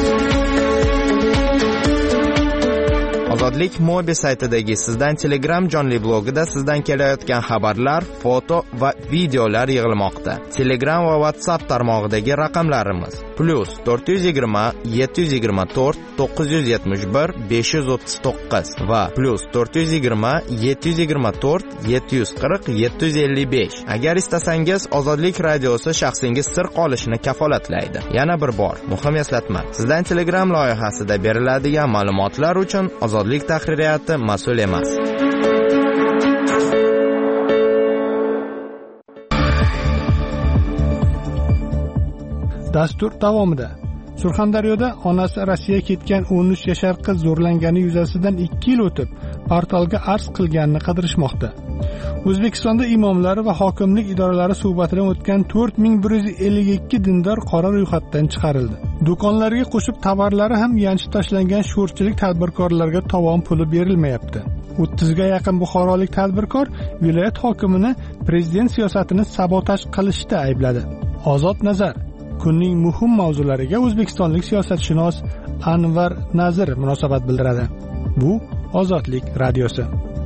Ozodlik Mobi saytidagi Sizdan Telegram jonli blogida sizdan kelayotgan xabarlar, foto va videolar yig'ilmoqda. Telegram va WhatsApp tarmog'idagi raqamlarimiz +420 724 971 539 va +420 724 740 755. Agar istasangiz, Ozodlik radiosi shaxsingiz sir qolishini kafolatlaydi. Yana bir bor muhim eslatma. Sizdan Telegram loyihasida beriladigan ma'lumotlar uchun Ozodlik tahririyati mas'ul emas. Dastur davomida Surxondaryoda onasi Rossiyaga ketgan 13 yashar qiz zo'rlangani yuzasidan 2 yil o'tib, portalga arz qilganini qidirishmoqda. O'zbekistonda imomlar va hokimlik idoralari suhbatidan o'tgan 4152 dindor qora ro'yxatdan chiqarildi. Do'konlarga qo'shib tovarlari ham yanchib tashlangan sho'rchilik tadbirkorlarga tovon puli berilmayapti. 30 ga yaqin buxorolik tadbirkor viloyat hokimini prezident siyosatini sabotaj qilishda aybladi. Ozod Nazar kunning muhim mavzulariga o'zbekistonlik siyosatshunos Anvar Nazir munosabat bildiradi. Bu Ozodlik radiosi.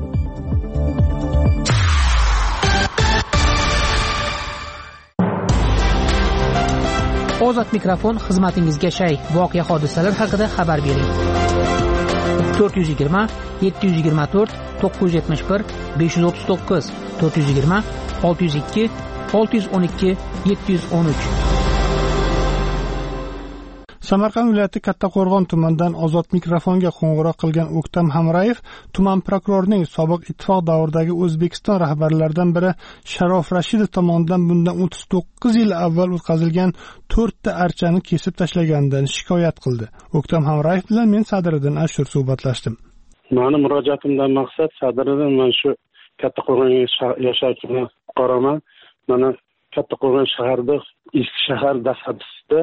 Ozod mikrofon xizmatingizga shay. Voqea hodisalar haqida xabar bering. 420 724 971 539 420 602 612 713. Samarqand viloyati Kattaqo'rg'on tumanidan Ozod mikrofonga qo'ng'iroq qilgan O'ktam Hamrayev tuman prokurorining sobiq ittifoq davridagi O'zbekiston rahbarlaridan biri Sharof Rashidov tomonidan bundan 39 yil avval o'tkazilgan 4 ta archani kesib tashlaganidan shikoyat qildi. O'ktam Hamrayev bilan men Sadriddin Ashur suhbatlashdim. Meni murojaatimdan maqsad Sadriddin, men shu Kattaqo'rg'onga yashovchi fuqaroman. Mana Kattaqo'rg'on shaharida eski shahar dasabsida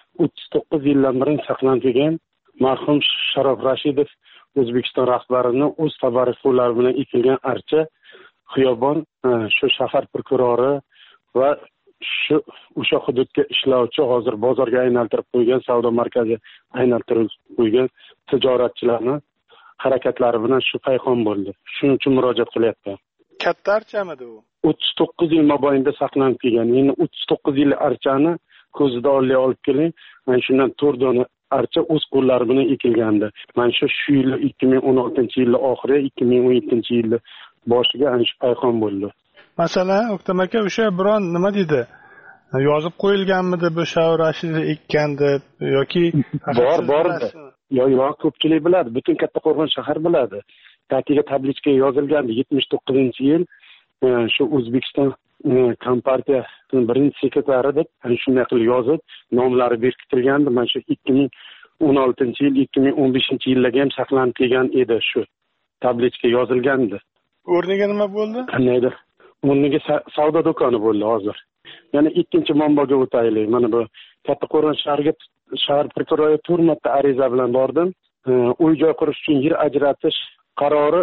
39 yildan beri saqlanib kelgan marhum Sharof Rashidov O'zbekiston rahbarining o'z tabarruklari bilan ekilgan archa xiyobon shu shahar prokurori va shu o'sha hududga ishlovchi, hozir bozorga aylantirib qo'ygan, savdo markazi aylantirib qo'ygan tijoratchilarning harakatlari bilan shu payhon bo'ldi. Shuning uchun murojaat qilyapman. Katta archamidi u? 39 yil mobaynida saqlanib kelgan. Endi 39 yil archani ko'zida olib keling. Mana shundan 4 dona archa o'z qo'llari bilan ekilgandi. Mana shu yil 2016-yil oxiri, 2017-yil boshiga ana shu payhon bo'ldi. Masalan, O'ktam aka, o'sha biron nima dedi? Yozib qo'yilganmidi bu Sharof Rashidov ekkan deb yoki bor. Yo'q, ko'pchilik biladi. Butun Kattaqo'rg'on shahar biladi. Tagiga tablichkaga yozilgandi 79-yil shu O'zbekiston kompartiyasining birinchi sekretari deb shunday qilib yozib nomlari berkitilgandi. Mana shu 2016-yil, 2015-yillarga ham saqlanib kelgan edi, shu tablichka yozilgandi. O'rniga nima bo'ldi? Qandaydir o'rniga savdo do'koni bo'ldi hozir. Yana ikkinchi manbaga o'taylik. Mana bu Kattaqo'rg'on shahar prokuroriga 4 marta ariza bilan bordim. Uy joy qurish uchun yer ajratish qarori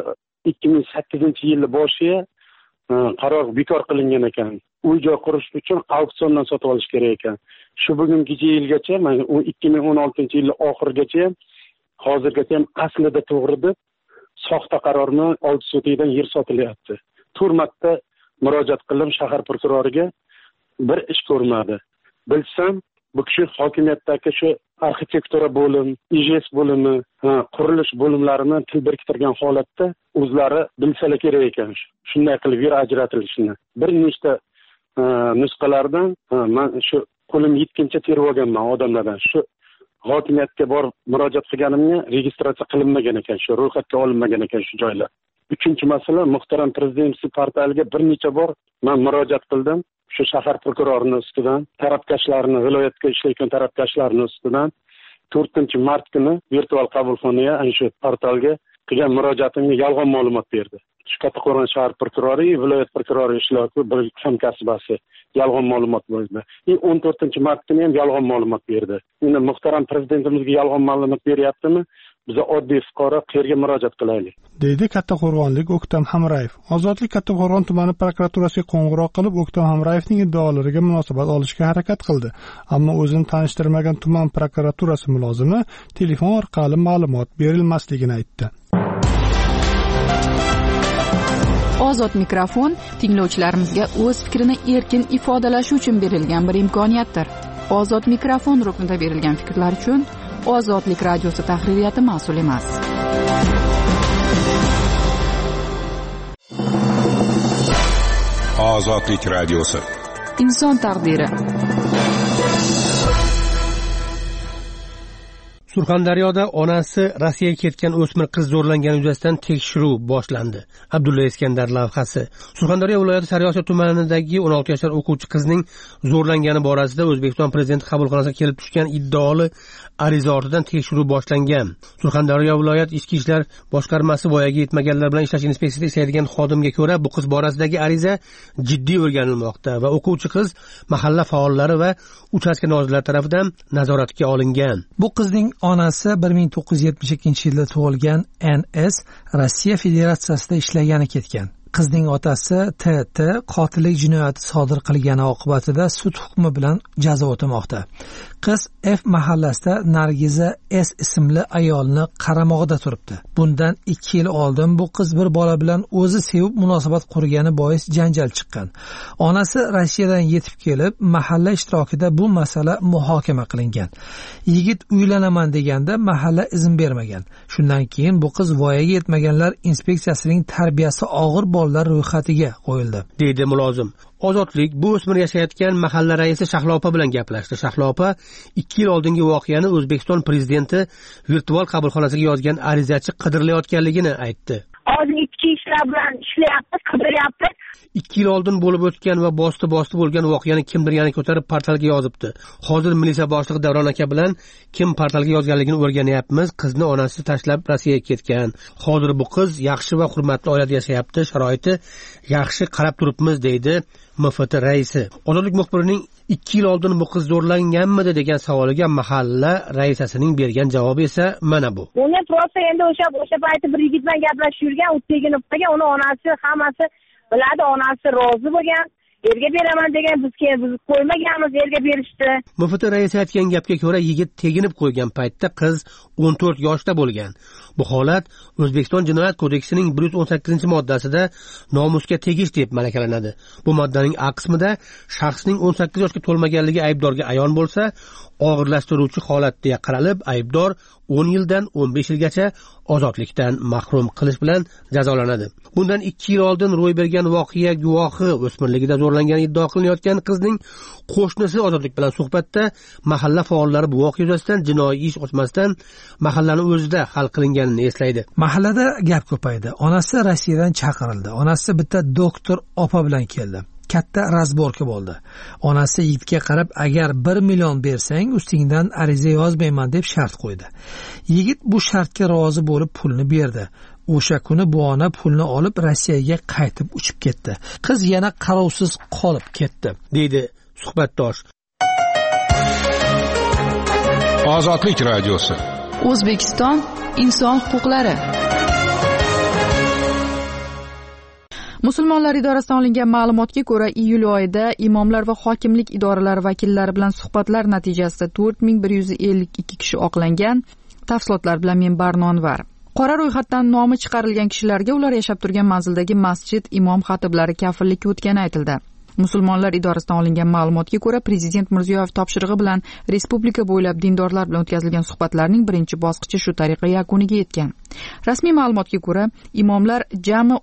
2008-yil boshiga qaror bekor qilingan ekan. Uy joy qurish uchun auksiondan sotib olish kerak ekan. Shu bugungi yilgacha, mana 2016-yil oxirigacha ham, hozirgacha ham aslida to'g'ri deb soxta qaror bilan oldi sotidan yer sotilyapti. 4 marta murojaat qildim shahar prokuroriga, bir ish ko'rmadi. Bilsam, bu kishi hokimiyatdagi shu arxitektura bo'lim, IJS bo'limi, qurilish bo'limlarini til biriktirgan holatda o'zlari bilsalar kerak ekan. Shunday qilib yer ajratilishini. Bir nechta nusxalardan men shu qo'lim yetgancha terib olganman odamlardan. Shu hokimiyatga borib murojaat qilganimga registratsiya qilinmagan ekan, shu ro'yxatga olinmagan ekan shu joylar. Uchinchi masala, muhtaram prezident portaliga bir necha bor men murojaat qildim. Shu shahar prokurorining ustidan, tarafkashlarni, viloyatga ishlayotgan tarafkashlarning ustidan 4-mart kuni virtual qabulxonaga, ana shu portalga qilgan murojaatimga yolg'on ma'lumot berdi. Shu Kattaqo'rg'on shahar prokurori, viloyat prokurori ishlovchi bir hamkasbasi yolg'on ma'lumot berdi. 14-mart kuni ham yolg'on ma'lumot berdi. Endi muhtaram prezidentimizga yolg'on ma'lumot beryaptimi? Biz oddiy fuqaro qayerga murojaat qilaylik? Deydi Kattaqo'rg'onlik O'ktam Hamrayev. Ozodlik Kattaqo'rg'on tumani prokuraturasiga qo'ng'iroq qilib, O'ktam Hamrayevning iddaolariga munosabat olishga harakat qildi. Ammo o'zini tanishtirmagan tuman prokuraturasi mulozimi telefon orqali ma'lumot berilmasligini aytdi. Ozod mikrofon tinglovchilarimizga o'z fikrini erkin ifodalashi uchun berilgan bir imkoniyatdir. Ozod mikrofon ruknida berilgan fikrlar uchun Ozodlik radiosi tahririyati mas'ul emas. Ozodlik radiosi. Inson taqdiri. Surxondaryoda onasi Rossiyaga ketgan o'smir qiz zo'rlangani yuzasidan tekshiruv boshlandi. Abdulla Iskandar lavhasi. Surxondaryo viloyati Sariosiyo tumanidagi 16 yoshli o'quvchi qizning zo'rlangani borasida O'zbekiston Prezidenti qabulxonasiga kelib tushgan iddaoli ariza ortidan tekshiruv boshlangan. Surxondaryo viloyat ichki ishlar boshqarmasi voyaga yetmaganlar bilan ishlash inspeksiyasida ishlaydigan xodimga ko'ra, bu qiz borasidagi ariza jiddiy o'rganilmoqda va o'quvchi qiz mahalla faollari va uchastka nozirlari tomonidan nazoratga olingan. Bu qizning onasi 1972-yilda tug'ilgan NS Rossiya Federatsiyasida ishlagani ketgan. Qizning otasi TT qotillik jinoyati sodir qilgani oqibatida sud hukmi bilan jazo o'tamoqda. Qiz F mahallasida Nargiza S ismli ayolni qaramog'ida turibdi. Bundan 2 yil oldin bu qiz bir bola bilan o'zi sevib munosabat qurgani bois janjal chiqqan. Onasi Rossiyadan yetib kelib, mahalla ishtirokida bu masala muhokama qilingan. Yigit uylanaman deganda mahalla izn bermagan. Shundan keyin bu qiz voyaga yetmaganlar inspeksiyasining tarbiyasi og'ir bolalar ro'yxatiga qo'yildi, deydi mulozim. Ozodlik bu o'smir yashayotgan mahalla raisi Shahlopa bilan gaplashdi. Shahlopa 2 yil oldingi voqeani O'zbekiston Prezidenti virtual qabulxonasiga yozgan arizachi qidirilayotganligini aytdi. Hozir ichki ishlar bilan ishlayapti, qidiryapti. 2 yil oldin bo'lib o'tgan va bosti bo'lgan voqeani kimdir yana ko'tarib portalga yozibdi. Hozir militsiya boshlig'i Davron aka bilan kim portalga yozganligini o'rganyapmiz. Qizni onasi tashlab Rossiyaga ketgan. Hozir bu qiz yaxshi va hurmatli oilada yashayapti. Sharoiti yaxshi qarab turibmiz, deydi MFT raisi. Ozodlik muxbirining 2 yil oldin bu qiz zo'rlanganmidi degan savoliga mahalla raisasining bergan javobi esa mana bu. Uni prosta endi o'sha payti bir yigit bilan gaplashib yurgan, u teginib qolgan, uni onasi hammasi biladi, onasi rozi bo'lgan. Erga beraman degan, biz qo'ymaganmiz, erga berishdi. MFT raisi aytgan gapga ko'ra, yigit teginib qo'ygan paytda qiz 14 yoshda bo'lgan. Bu holat O'zbekiston Jinoyat kodeksining 118-moddasida nomusga tegish deb ma'nolanadi. Bu moddaning A qismida shaxsning 18 yoshga to'lmaganligi aybdorga ayon bo'lsa, og'irlashtiruvchi holat deya qaralib, aybdor 10 yildan 15 yilgacha ozodlikdan mahrum qilish bilan jazolanadi. Bundan 2 yil oldin ro'y bergan voqea guvohi o'smirligida zo'rlangani iddao qilinayotgan qizning qo'shnisi Ozodlik bilan suhbatda mahalla faollari bu voqea yuzasidan jinoiy ish ochmasdan mahallani o'zida hal qilinganini eslaydi. Mahallada gap ko'paydi. Onasi Rossiyadan chaqirildi. Onasi bitta doktor opa bilan keldi. Katta razborka bo'ldi. Onasi yigitga qarab, agar 1 million bersang, ustingdan ariza yozmayman deb shart qo'ydi. Yigit bu shartga rozi bo'lib pulni berdi. O'sha kuni bu ona pulni olib Rossiyaga qaytib uchib ketdi. Qiz yana qarovsiz qolib ketdi, deydi suhbatdosh. Ozodlik radiosi. O'zbekiston inson huquqlari. Musulmonlar idorasidan olingan ma'lumotga ko'ra, iyul oyida imomlar va hokimlik idoralari vakillari bilan suhbatlar natijasida 4152 kishi oqlangan. Tafsilotlar bilan men Barnonvar. Qora ro'yxatdan nomi chiqarilgan kishilarga ular yashab turgan manzildagi masjid imom xatiblari kafillikka o'tgani aytildi. Musulmonlar idorasidan olingan ma'lumotga ko'ra, prezident Mirziyoyev topshirig'i bilan respublika bo'ylab dindorlar bilan o'tkazilgan suhbatlarning birinchi bosqichi shu tariqa yakuniga yetgan. Rasmiy ma'lumotga ko'ra, imomlar jami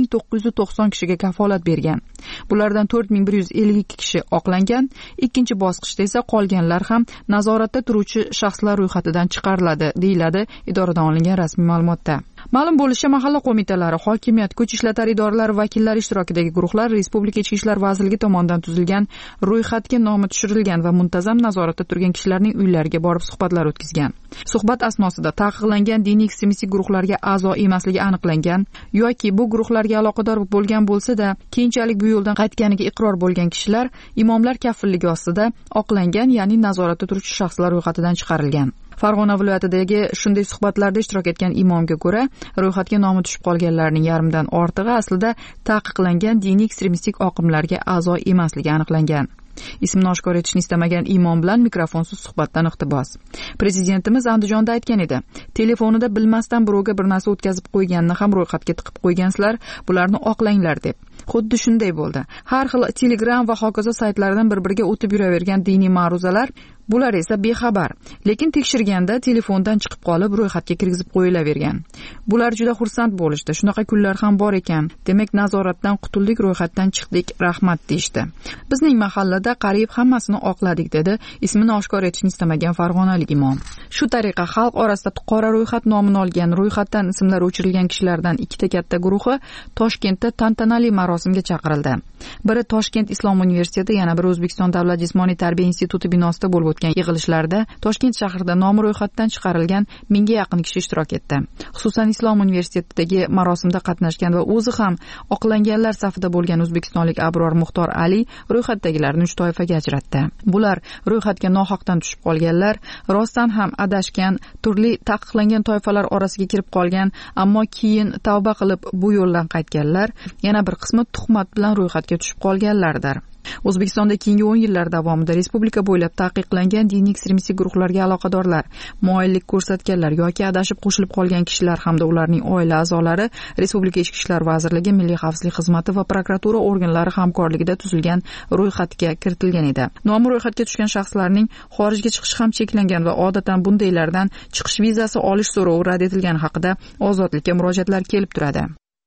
10.990 kishiga kafolat bergan. Bulardan 4.152 kishi oqlangan. Ikkinchi bosqichda esa qolganlar ham nazoratda turuvchi shaxslar ro'yxatidan chiqariladi, deyiladi idoradan olingan rasmiy ma'lumotda. Ma'lum bo'lishicha, mahalla qo'mitalari, hokimiyat, kuch ishlatar idoralari vakillari ishtirokidagi guruhlar Respublika Ichki ishlar vazirligi tomonidan tuzilgan ro'yxatga nomi tushirilgan va muntazam nazoratda turgan kishilarning uylariga borib suhbatlar o'tkazgan. Suhbat asnosida taqiqlangan diniy ekstremistik guruhlarga a'zo emasligi aniqlangan yoki bu guruhlarga aloqador bo'lgan bo'lsa-da, keyinchalik bu yo'ldan qaytganiga iqror bo'lgan kishilar imomlar kafilligi ostida oqlangan, ya'ni nazoratda turuvchi shaxslar ro'yxatidan chiqarilgan. Farg'ona viloyatidagi shunday suhbatlarda ishtirok etgan imomga ko'ra, ro'yxatga nomi tushib qolganlarning yarmidan ortig'i aslida taqiqlangan diniy ekstremistik oqimlarga a'zo emasligi aniqlangan. Ismini oshkor etishni istamagan imom bilan mikrofonsiz suhbatdan iqtibos. Prezidentimiz Andijonda aytgan edi: telefonida bilmasdan birovga bir narsa o'tkazib qo'yganini ham ro'yxatga tiqib qo'ygansizlar, bularni oqlanglar deb. Xuddi shunday bo'ldi. Har xil Telegram va hokazo saytlardan bir-biriga o'tib yuravergan diniy ma'ruzalar, bular esa bexabar, lekin tekshirganda telefondan chiqib qolib ro'yxatga kirgizib qo'yilavergan. Bular juda xursand bo'lishdi. Shunaqa kunlar ham bor ekan. Demak, nazoratdan qutuldik, ro'yxatdan chiqdik, rahmat deyishdi. Bizning mahallada qariyb hammasini oqladik, dedi ismini oshkor etishni istamagan farg'onalik imom. Shu tariqa xalq orasida qora ro'yxat nomini olgan, ro'yxatdan ismlari o'chirilgan kishilardan ikkita katta guruhi Toshkentda tantanali marosimga chaqirildi. Biri Toshkent Islom universiteti, yana biri O'zbekiston davlat jismoniy tarbiya instituti binosida bo'lib o'tgan yig'ilishlarda Toshkent shahrida nomi ro'yxatdan chiqarilgan 1000 ga yaqin kishi ishtirok etdi. Xususan Islom universitetidagi marosimda qatnashgan va o'zi ham oqlanganlar safida bo'lgan o'zbekistonlik Abror Muxtor Ali ro'yxatdagilarni 3 toifaga ajratdi. Bular ro'yxatga nohaqdan tushib qolganlar, rostdan ham adashgan, turli taqiqlangan toifalar orasiga kirib qolgan, ammo keyin tavba qilib bu yo'ldan qaytganlar, yana bir qismi tuhmat bilan ro'yxatga tushib qolganlardir. O'zbekistonda keyingi 10 yillar davomida respublika bo'ylab taqiqlangan diniy ekstremistik guruhlarga aloqadorlar, moyillik ko'rsatganlar yoki adashib qo'shilib qolgan kishilar hamda ularning oila a'zolari Respublika Ichki ishlar vazirligi, Milliy xavfsizlik xizmati va prokuratura organlari hamkorligida tuzilgan ro'yxatga kiritilgan edi. Nomi ro'yxatga tushgan shaxslarning xorijga chiqishi ham cheklangan va odatan bundaylardan chiqish vizasi olish so'rovi rad etilgani haqida ozodlikka murojaatlar kelib turadi.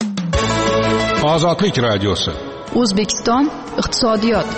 Ozodlik radiosi. O'zbekiston iqtisodiyot.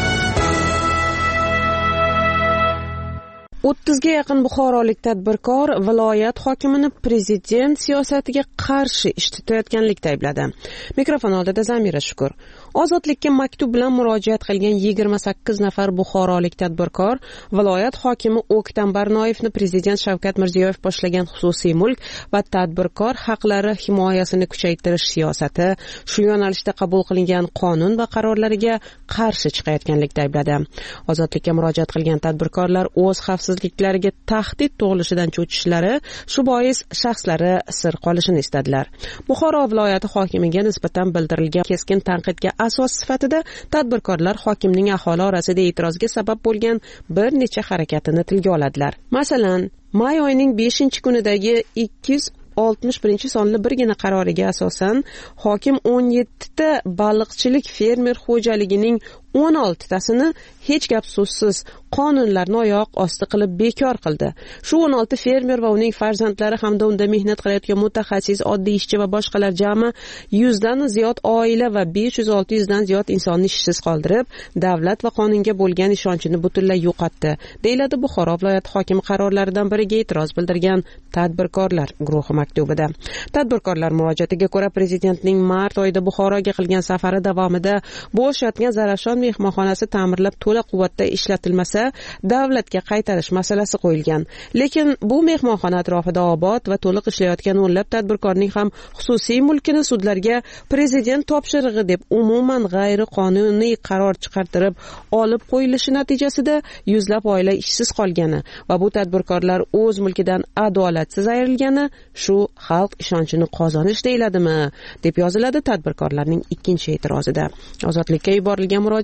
30 ga yaqin buxorolik tadbirkor viloyat hokimini prezident siyosatiga qarshi ish tutayotganlikda aybladi. Mikrofon oldida Zamira Shukur. Ozodlikka maktub bilan murojaat qilgan 28 nafar buxorolik tadbirkor viloyat hokimi O'ktam Barnoyevni prezident Shavkat Mirziyoyev boshlagan xususiy mulk va tadbirkor haqlari himoyasini kuchaytirish siyosati, shu yo'nalishda qabul qilingan qonun va qarorlariga qarshi chiqayotganlikda aybladi. Ozodlikka murojaat qilgan tadbirkorlar o'z xavfsizliklariga tahdid tug'ilishidan cho'chishlari, shu bois shaxslari sir qolishini istadilar. Buxoro viloyati hokimiga nisbatan bildirilgan keskin tanqidga asos sifatida tadbirkorlar hokimning aholi orasida e'tirozga sabab bo'lgan bir necha harakatini tilga oladilar. Masalan, may oyining 5-kunidagi 261-sonli birgina qaroriga asosan hokim 17 ta baliqchilik fermer xo'jaligining 16 tasini hech gap so'zsiz qonunlarni oyoq osti qilib bekor qildi. Shu 16 fermer va uning farzandlari hamda unda mehnat qilayotgan mutaxassis, oddiy ishchi va boshqalar jami 100 dan ziyod oila va 500-600 dan ziyod insonni ishsiz qoldirib, davlat va qonunga bo'lgan ishonchini butunlay yo'qotdi, deyiladi Buxoro viloyati hokimi qarorlaridan biriga e'tiroz bildirgan tadbirkorlar guruhi maktubida. Tadbirkorlar murojaatiga ko'ra, prezidentning mart oyida Buxoroga qilgan safari davomida bo'sh yotgan Zarafshon mehmonxonasi ta'mirlab to'la quvvatda ishlatilmasa, davlatga qaytarish masalasi qo'yilgan. Lekin bu mehmonxona atrofida obod va to'liq ishlayotgan o'nlab tadbirkorning ham xususiy mulkini sudlarga prezident topshirig'i deb umuman g'ayriqonuniy qaror chiqartirib olib qo'yilishi natijasida yuzlab oila ishsiz qolgani va bu tadbirkorlar o'z mulkidan adolatsiz ayrilgani shu xalq ishonchini qozonish deyiladimi, deb yoziladi tadbirkorlarning ikkinchi e'tirozida. Ozodlikka yuborilgan murojaat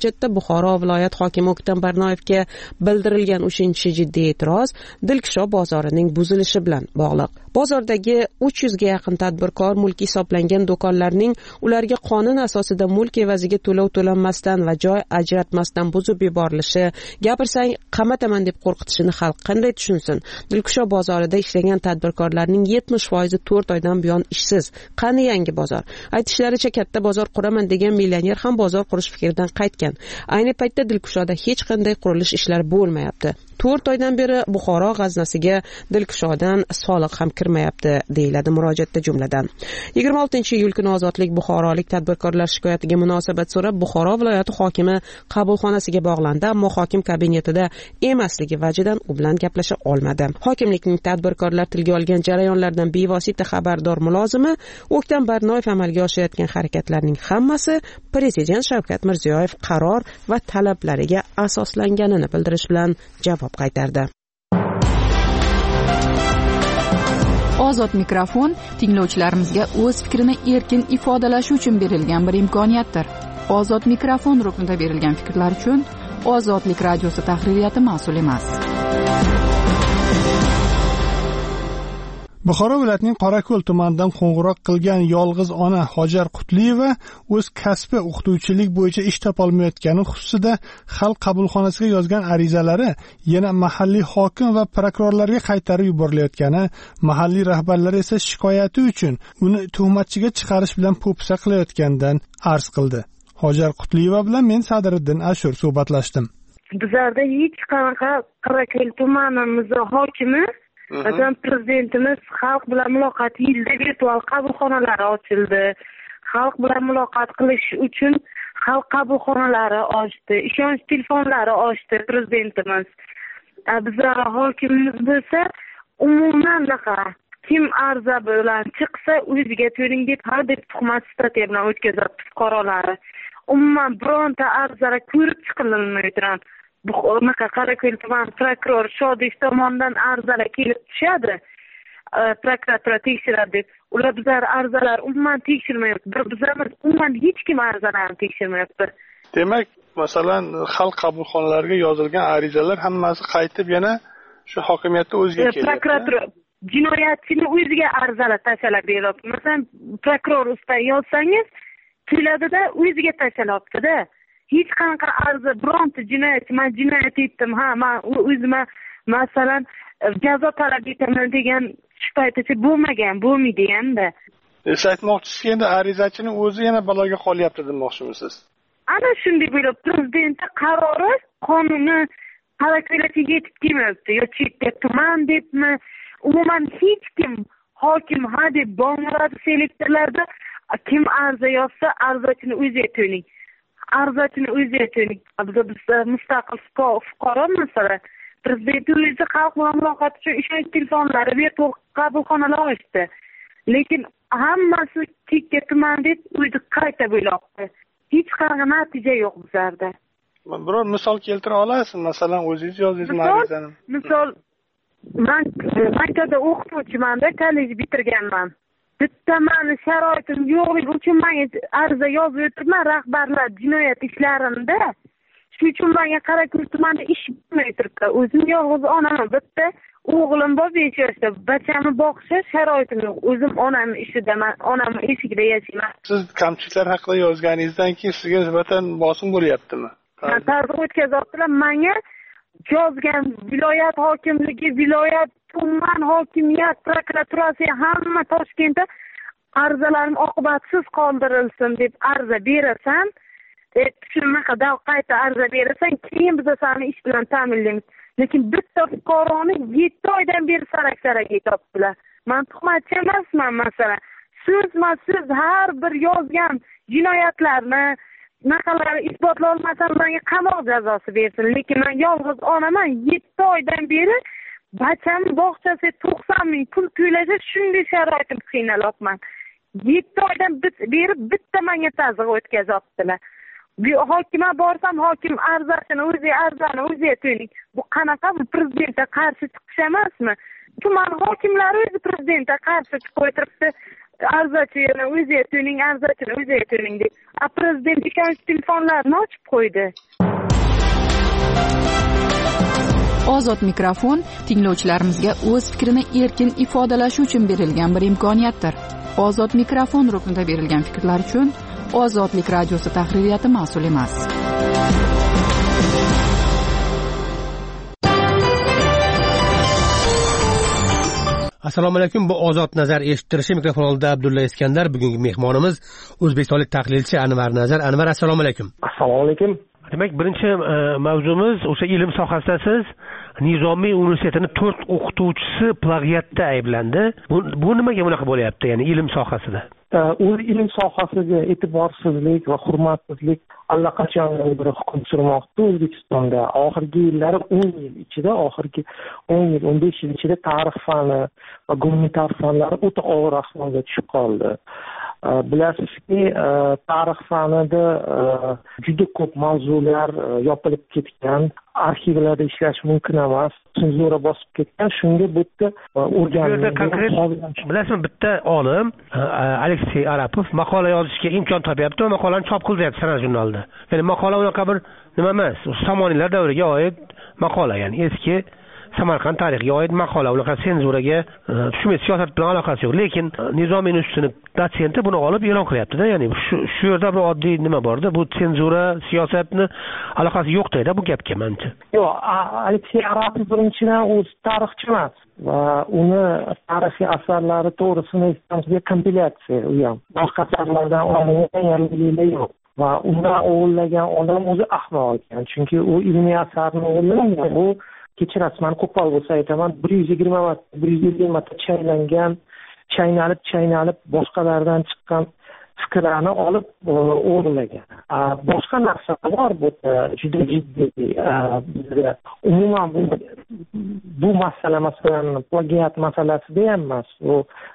murojaatda Buxoro viloyat hokimi O'ktam Barnoyevga bildirilgan o'shancha jiddiy e'tiroz Dilkusho bozorining buzilishi bilan bog'liq. Bozordagi 300 ga yaqin tadbirkor mulki hisoblangan do'konlarning ularga qonun asosida mulk evaziga to'lov to'lanmasdan va joy ajratmasdan buzib yuborilishi, gapirsang qamataman deb qo'rqitishini xalq qanday tushunsin? Dilkusho bozorida ishlagan tadbirkorlarning 70% 4 oydan buyon ishsiz. Qani yangi bozor? Aytishlaricha katta bozor quraman degan millioner ham bozor qurish fikridan qaytgan. Ayni paytda Dilkushoda hech qanday qurilish ishlari bo'lmayapti. 4 oydan beri Buxoro g'aznasiga Dilkushodan soliq ham kirmayapti, deyiladi murojaatda jumladan. 26-iyul kuni Ozodlik buxorolik tadbirkorlar shikoyatiga munosabat so'rab Buxoro viloyati hokimi qabulxonasiga bog'landi, ammo hokim kabinetida emasligi vajidan u bilan gaplasha olmadi. Hokimlikning tadbirkorlar tilga olgan jarayonlardan bevosita xabardor mulozimi O'ktam Barnoyev amalga oshirayotgan harakatlarning hammasi Prezident Shavkat Mirziyoyev qaror va talablariga asoslanganini bildirish bilan javob qaytardi. Ozod mikrofon tinglovchilarimizga o'z fikrini erkin ifodalashi uchun berilgan bir imkoniyatdir. Ozod mikrofon ruknida berilgan fikrlar uchun Ozodlik radiosi tahririyati mas'ul emas. Buxoro viloyatining Qorako'l tumanidan qo'ng'iroq qilgan yolg'iz ona Hojar Qutliyeva o'z kasbi o'qituvchilik bo'yicha ish topolmayotgani xususida xalq qabulxonasiga yozgan arizalari yana mahalliy hokim va prokurorlarga qaytarib yuborilayotgani, mahalliy rahbarlar esa shikoyati uchun uni tuhmatchiga chiqarish bilan po'pisa qilayotganidan arz qildi. Hojar Qutliyeva bilan men Sadriddin Ashur suhbatlashdim. Bizlarda hech qanaqa Qorako'l tumanimiz hokimi Masalan, prezidentimiz xalq bilan muloqot yilda virtual qabulxonalari ochildi. Xalq bilan muloqot qilish uchun xalq qabulxonalari ochdi, ishonch telefonlari ochdi prezidentimiz. Bizlar hokimimiz bo'lsa, umuman kim arza bilan chiqsa o'ziga to'ling deb har deb tuhmat statiya bilan o'tkazadi fuqarolari. Umuman bironta arzalar ko'rib chiqilmay turadi. Qorako'l tuman prokuror Shodiyev tomonidan arzalar kelib tushadi. Prokuratura tekshiradi deb. Ular bizlar arzalar umuman tekshirmayapti. Bizlar umuman hech kim arzalarni tekshirmayapti. Demak, masalan, xalq qabulxonalariga yozilgan arizalar hammasi qaytib yana shu hokimiyatda o'ziga keladi. Prokuratura jinoyatchini o'ziga arzalar tashlab beradi. Masalan, prokuror ustiga yozsangiz, keladida o'ziga tashlabdi-da. Hech qanaqa arza bironta jinoyatchi men jinoyat etdim, men o'zim masalan jazo talab etaman degan shu paytgacha bo'lmaydi endi. Siz aytmoqchisiz, endi arizachini o'zi yana baloga qolyapti demoqchimisiz? Ana shunday bo'lib, prezident qarori qonuni Qorako'lga yetib kelmayapti. Yo chetda tuman debmi, umuman hech kim hokim deb bong'iradi selektorlarda, kim arza yozsa arzachini o'ziga to'ling. Arzachini o'ziga to'ling. Biz mustaqil fuqaro masalan, prezident o'zi xalq bilan muloqot uchun ishonch telefonlari virtual qabulxonalar ochdi. Lekin hammasi chekka tuman deb o'zi qayta bo'lyapti. Hech qanaqa natija yo'q bizlarda. Biror misol keltira olasiz? Masalan, o'zingiz yozdingiz arizani. Misol, men maktabda o'qituvchiman-da, kollej bitirganman. Bitta meni sharoitim yo'qligi uchun menga ariza yozib o'tirman rahbarlar jinoyat ishlarimda. Shuning uchun menga Qorako'l tumanida ish bo'lmay turibdi. O'zim yolg'iz onaman, bitta o'g'lim bor 5 yoshda. Bachamni boqishga sharoitim yo'q. O'zim onamning ishidaman, onamning eshigida yashayman. Siz kamchiliklar haqida yozganingizdan keyin sizga nisbatan bosim bo'lyaptimi? Targ'ib o'tkazayaptilar. Menga yozgan viloyat hokimligi, viloyat tuman hokimiyat prokuraturasi hamma Toshkentda arzalarim oqibatsiz qoldirilsin deb arza berasan, shunaqa qayta arza berasan, keyin biz seni ish bilan ta'minlaymiz. Lekin bitta fuqaroni 7 oydan beri sarak-sarak etibdilar. Men tuhmatchi emasman masalan. Siz har bir yozgan jinoyatlarni naqalari isbotlay olmasam menga qamoq jazosi bersin. Lekin men yolg'iz onaman, 7 oydan beri bacham bog'chasi 90 ming pul to'lashi shunday sharoitim qiynalyapman. 7 oydan beri bitta menga tazg'ib o'tkazibdilar. Hokimga borsam, hokim arzani o'ziga to'ling. Bu qanaqa prezidentga qarshi chiqish emasmi? Tuman hokimlari o'zi prezidentga qarshi chiqib o'tiribdi. arzachini o'ziga to'ling, arzachini o'ziga to'ling deb. Prezident ikkinchi telefonlarni ochib qo'ydi. Ozod mikrofon tinglovchilarimizga o'z fikrini erkin ifodalashi uchun berilgan bir imkoniyatdir. Ozod mikrofon ruknida berilgan fikrlar uchun Ozodlik radiosi tahririyati mas'ul emas. Assalomu alaykum. Bu Ozod nazar eshittirishi. Mikrofon oldida Abdulla Iskandar. Bugungi mehmonimiz o'zbekistonlik tahlilchi Anvar Nazar. Anvar, assalomu alaykum. Assalomu alaykum. Demak, birinchi mavzumiz o'sha ilm sohasida siz Nizomiy universitetining 4 o'qituvchisi plagiatda ayblandi. Bu nimaga bunaqa bo'lyapti, ya'ni ilm sohasida? O'z ilm sohasiga e'tiborsizlik va hurmatsizlik allaqachondan beri hukm surmoqda O'zbekistonda. Oxirgi yillari 10 yil ichida, oxirgi 10 yil, 15 yil ichida tarix fani va gumanitar fanlar o'ta og'ir ahvolga tushib qoldi. Bilasizki, tarix fanida juda ko'p mavzular yopilib ketgan, arxivlarda ishlash mumkin emas, senzura bosib ketgan. Shunga bu yerda o'rganilgan. Bilasizmi, bitta olim Aleksey Arapov maqola yozishga imkon topyapti va maqolani chop qilyapti San'at jurnalida. Ya'ni maqola unaqa bir nima emas, Somoniylar davriga oid maqola, ya'ni eski Samarqand tarixiga oid maqola, unaqa senzuraga, tushunmaysiz, siyosat bilan aloqasi yo'q. Lekin Nizomiy institutining dotsenti buni olib e'lon qilyapti-da, ya'ni shu yerda bir oddiy nima bor-da, bu senzura, siyosatni aloqasi yo'q-da bu gapga menimcha. Yo'q, Aleksey Arapov birinchidan o'zi tarixchi emas va uni tarixiy asarlari to'g'risini aytganda kompilyatsiya u ham. Boshqa asarlardan olingan yangiliklar yo'q. Va undan o'g'illagan odam o'zi ahmoq ekan, chunki u ilmiy asarni o'g'illagan, u kechirasiz, men qo'pol bo'lsa aytaman, 120 marta, 150 marta chaynalib boshqalardan chiqqan fikrlarni olib o'g'irlagan. Boshqa narsa bor, bu juda jiddiy. Umuman bu masala, masalan, plagiat masalasida ham emas. U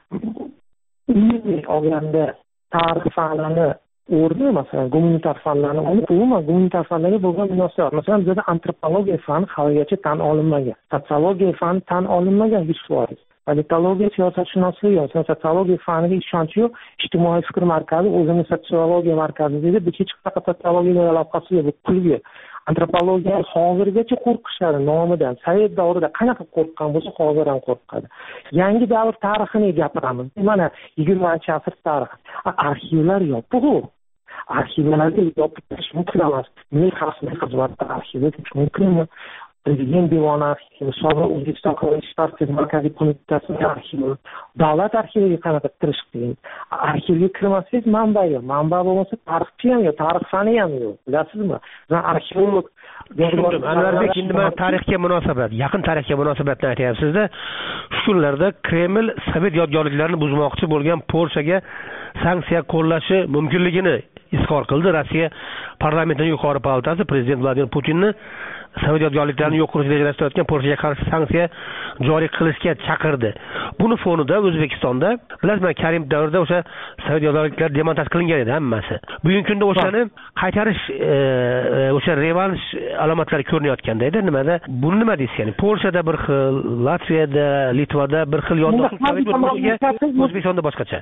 umumiy olganda tarix fanini o'rni, masalan, gumanitar fanlarni olib, umuman gumanitar fanlarga bo'lgan munosabat. Masalan, bizda antropologiya fani haligacha tan olinmagan, sotsiologiya fani tan olinmagan 100%. Politologiya, siyosatshunoslik yoki sotsiologiya faniga ishonch yo'q. Ijtimoiy fikr markazi o'zini sotsiologiya markazi deydi, bu hech qanaqa sotsiologiyaga aloqasi yo'q, bu pulga. Antropologiya hozirgacha qo'rqishadi nomidan. Sovet davrida qanaqa qo'rqqan bo'lsa, hozir ham qo'rqadi. Yangi davr tarixini gapiramiz. Mana 20-asr tarixi. Arxivlar yopiq. Arxivlarga yopib turish mumkin emas. Milliy xavfsizlik xizmati arxivi mumkinmi? Prezident devoni arxivi, sobiq O'zbekiston Kommunist markaziy qo'mitasining arxivi, davlat arxiviga qanaqa kirish qiyin. Arxivga kirmasangiz manba yo'q. Manba bo'lmasa tarixchi ham yo'q, tarix fani ham yo'q. Bilasizmi? Ben arxeolog. Anvarbek, endi mana tarixga munosabat, yaqin tarixga munosabatni aytyapsiz-da. Shu kunlarda Kreml Sovet yodgorliklarini buzmoqchi bo'lgan Polshaga sanksiya qo'llashi mumkinligini izhor qildi. Rossiya parlamentining yuqori palatasi prezident Vladimir Putinni Sovet yodgorliklarini yo'q qilishni rejalashtirayotgan Polshaga qarshi sanksiya joriy qilishga chaqirdi. Buni fonida O'zbekistonda, bilasizmi, Karim davrida o'sha Sovet yodgorliklari demontaj qilingan edi hammasi. Bugungi kunda o'shani qaytarish, o'sha revansh alomatlari ko'rinayotganda edi. Nimada? Buni nima deysiz? Ya'ni Polshada bir xil, Latviyada, Litvada bir xil yondashuv Sovet yodgorligiga, O'zbekistonda boshqacha.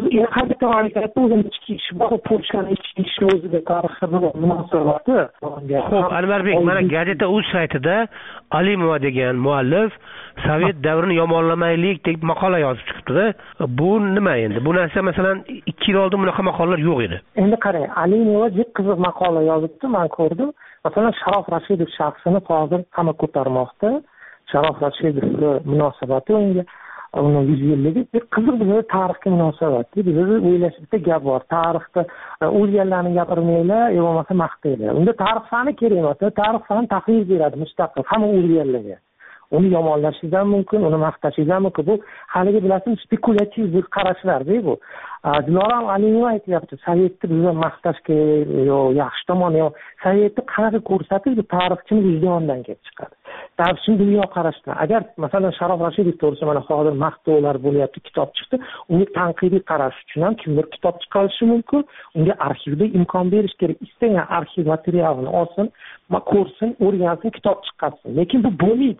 Polshani ichki ishi o'ziga tarixiy munosabati. Xo'p, Anvarbek, mana gazeta o'z saytida Alimova degan muallif Sovet davrini yomonlamaylik deb maqola yozib chiqibdi-da. Bu nima endi? Bu narsa masalan 2 yil oldin bunaqa maqolalar yo'q edi. Endi qarang, Alimova juda qiziq maqola yozibdi, men ko'rdim. Masalan, Sharof Rashidov shaxsini hozir hamma ko'tarmoqda. Sharof Rashidovning munosabati unga uni 100 yilligi qiziq, bizda tarixga munosabat. Bizda o'ylash bitta gap bor. Tarixda o'lganlarni gapirmanglar, bo'lmasa maqtanglar. Unda tarix fani kerak emas. Tarix fani tahlil beradi mustaqil, hamma o'lganlarga. Uni yomonlashingiz ham mumkin, uni maqtashingiz ham mumkin. Bu haligi bilasizmi, spekulativ bir qarashlar-da bu. Dilorom Alimova aytyapti, Sovetni bizga maqtash kerak, yo'q, yaxshi tomoni yo'q. Sovetni qanaqa ko'rsatish bu tarixchining vijdonidan kelib chiqadi. Tarixchining dunyoqarashidan. Agar masalan Sharof Rashidov to'g'risida mana hozir maqtovlar bo'lyapti, kitob chiqdi, uni tanqidiy qarash uchun ham kimdir kitob chiqarishi mumkin. Unga arxivda imkon berish kerak. Istagan arxiv materialini olsin, ko'rsin, o'rgansin, kitob chiqarsin. Lekin bu bo'lmaydi.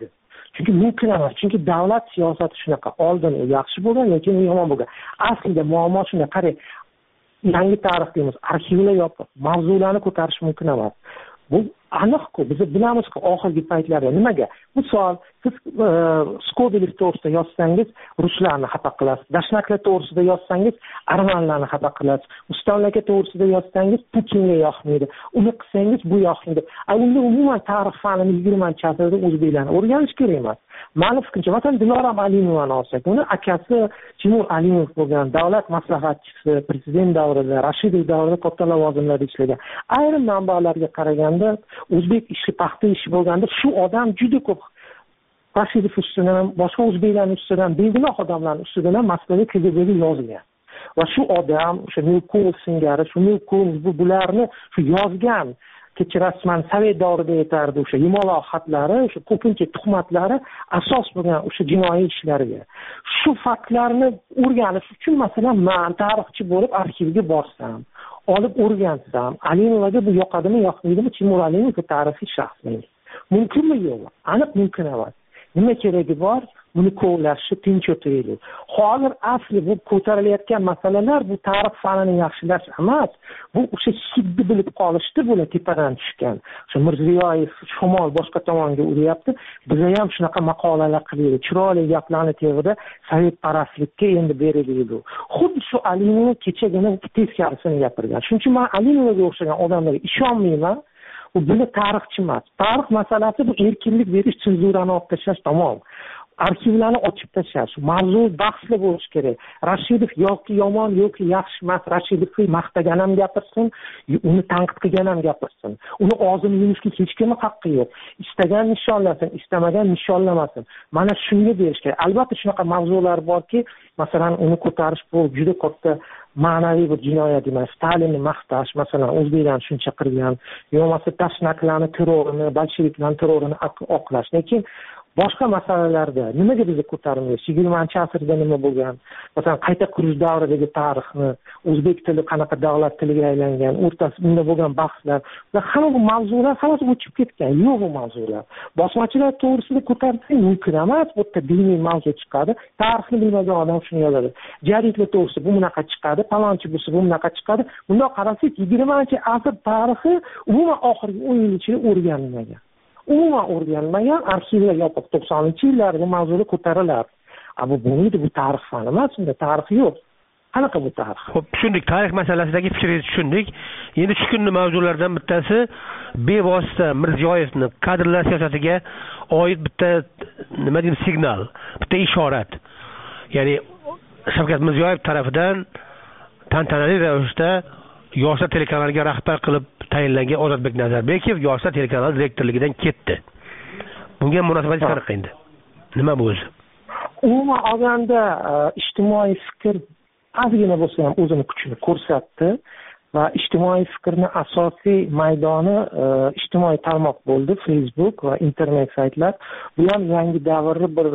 chunki mumkin emas, chunki davlat siyosati shunaqa. Oldin u yaxshi bo'lgan, lekin u yomon bo'lgan. Aslida muammo shunda, qarang, yangi tarix deymiz, arxivlar yopiq, mavzularni ko'tarish mumkin emas. Bu aniq-ku, biz bilamiz-ku oxirgi paytlarda nimaga? Misol, siz Skobelov to'g'risida yozsangiz, ruslarni xafa qilasiz. Dashnaklar to'g'risida yozsangiz, armanlarni xafa qilasiz. Mustamlaka to'g'risida yozsangiz, Putinga yoqmaydi. Uni qilsangiz, bu yoqmaydi. Unda umuman tarix fanini 20-asrda o'zbeklarni o'rganish kerak emas. Ma'lum fikrimcha, masalan, Dilorom Alimovani olsak, uni akasi Timur Alimov bo'lgan, davlat maslahatchisi, prezident davrida, Rashidov davrida katta lavozimlarda ishlagan. Ayrim manbalarga qaraganda, o'zbek ishi, paxta ishi bo'lganda, shu odam juda ko'p Rashidov ustidan, boshqa o'zbeklarning ustidan, begunoh odamlarning ustidan Moskvaga KGBga yozilgan. Va shu odam, o'sha Milkov singari, shu Milkov bularni shu yozgan, kechirasman sovet davrida yetardi o'sha yumaloq xatlari, o'sha ko'pincha tuhmatlari asos bo'lgan o'sha jinoiy ishlarga. Shu faktlarni o'rganish uchun masalan men tarixchi bo'lib arxivga borsam, olib o'rgansam, Alimovaga bu yoqadimi, yoqmaydimi, Timur Alimov tarixiy shaxsmi? Mumkinmi, yo'qmi? Aniq mumkin emas. Nima keragi bor? Buni kovlashni, tinch o'taylik. Hozir asli bu ko'tarilayotgan masalalar bu tarix fanini yaxshilash emas. Bu o'sha hidni bilib qolishdi, bular tepadan tushgan. O'sha Mirziyoyev shamol boshqa tomonga uryapti. Biz ham shunaqa maqolalar qilaylik. Chiroyli gaplarni teg'ida sovet parastlikka endi beriladi. Xuddi shu Alimov kechagina teskarisini gapirgan. Shuning uchun men Alimovga o'xshagan odamlarga ishonmayman. U buni tarixchi emas. Tarix masalasi bu erkinlik berish, senzurani olib tashlash tamom. Arxivlarni ochib tashlash, mavzu bahsli bo'lishi kerak. Rashidov yoki yomon yoki yaxshi emas, Rashidovni maqtagan ham gapirsin, uni tanqid qilgan ham gapirsin. Uni og'zini yumishga hech kimning haqqi yo'q. Istagan nishonlasin, istamagan nishonlamasin. Mana shunga berish kerak. Albatta shunaqa mavzular borki, masalan, uni ko'tarish bu juda katta ma'naviy bir jinoyat emas. Stalinni maqtash, masalan, o'zbeklarni shuncha qilgan, yo'qmasa dashnaklarni terrorini, bolsheviklarning terrorini oqlash. Lekin boshqa masalalarda nimaga biz ko'tarmaymiz? 20-asrda nima bo'lgan? Masalan, qayta qurish davridagi tarixni, o'zbek tili qanaqa davlat tiliga aylangan, o'rtasida bo'lgan bahslar, va hamma bu mavzular hammasi o'chib ketgan. Yo'q bu mavzular. Bosmachilar to'g'risida ko'tarsak mumkin emas, bu yerda diniy mavzu chiqadi. Tarixni bilmagan odam shuni yozadi. Jaridlar to'g'risida bu bunaqa chiqadi, palonchi bo'lsa bu bunaqa chiqadi. Bundoq qarasak, 20-asr tarixi umuman oxirgi 10 yil ichida o'rganilmagan. Umuman o'rganilmagan, arxivlar yopiq 90-yillarda mavzular ko'tarilar. Bu bo'lmaydi, bu tarix fani emas, unda tarix yo'q. Qanaqa bu tarix? Xo'p, tushundik. Tarix masalasidagi fikringizni tushundik. Endi shu kunning mavzulardan bittasi bevosita Mirziyoyevni kadrlar siyosatiga oid bitta nima deymiz, signal, bitta ishorat. Ya'ni Shavkat Mirziyoyev tarafidan tantanali ravishda Yoshlar telekanaliga rahbar qilib tayinlangan Ozodbek Nazarbekov Yoshlar telekanali direktorligidan ketdi. Bunga munosabatingiz qanaqa endi? Nima bu o'zi? Umuman olganda ijtimoiy fikr ozgina bo'lsa ham o'zini kuchini ko'rsatdi va ijtimoiy fikrning asosiy maydoni ijtimoiy tarmoq bo'ldi, Facebook va internet saytlar. Bu ham yangi davrning bir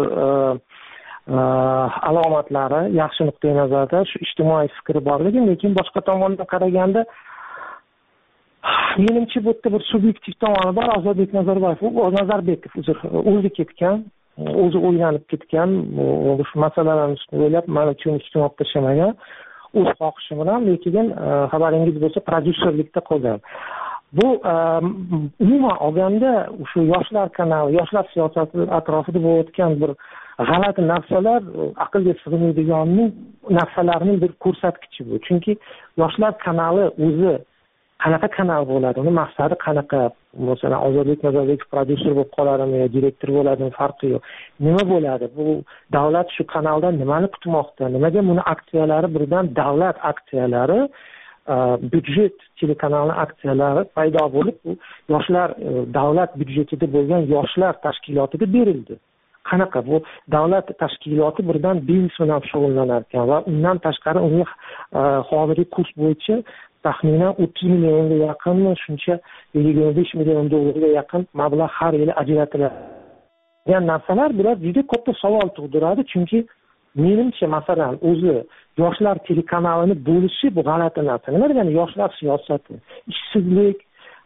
alomatlari, yaxshi nuqtai nazarda shu ijtimoiy fikr borligi, lekin boshqa tomondan qaraganda menimcha bu yerda bir subyektiv tomoni bor. Ozodbek Nazarbekov o'zi ketgan, o'zi o'ylanib ketgan, shu masalalarni ustida o'ylab, mana uchun ustini olib tashlamagan, o'z xohishi bilan, lekin xabaringiz bo'lsa prodyuserlikda qolgan. Bu umuman olganda shu yoshlar kanali, yoshlar siyosati atrofida bo'layotgan bir g'alati narsalar, aqlga sig'maydigan narsalarning bir ko'rsatkichi bu. Chunki yoshlar kanali o'zi qanaqa kanal bo'ladi, uni maqsadi qanaqa? Masalan, Ozodbek Nazarbekov prodyuser bo'lib qoladimi yo direktor bo'ladimi, farqi yo'q. Nima bo'ladi? Bu davlat shu kanaldan nimani kutmoqda? Nimaga buni aksiyalari birdan davlat aksiyalari, byudjet telekanali aksiyalari paydo bo'lib, bu yoshlar davlat byudjetida bo'lgan yoshlar tashkilotiga berildi. Qanaqa bu davlat tashkiloti birdan biznes bilan shug'ullanar ekan va undan tashqari uning hozirgi kurs bo'yicha taxminan 30 millionga yaqin, shuncha 25 million dollarga yaqin mablag' har yili ajratiladi. Yani narsalar bular juda katta savol tug'diradi, chunki menimcha masalan o'zi yoshlar telekanalini bo'lishi bu g'alati narsa. Nima degani yoshlar siyosati, ishsizlik,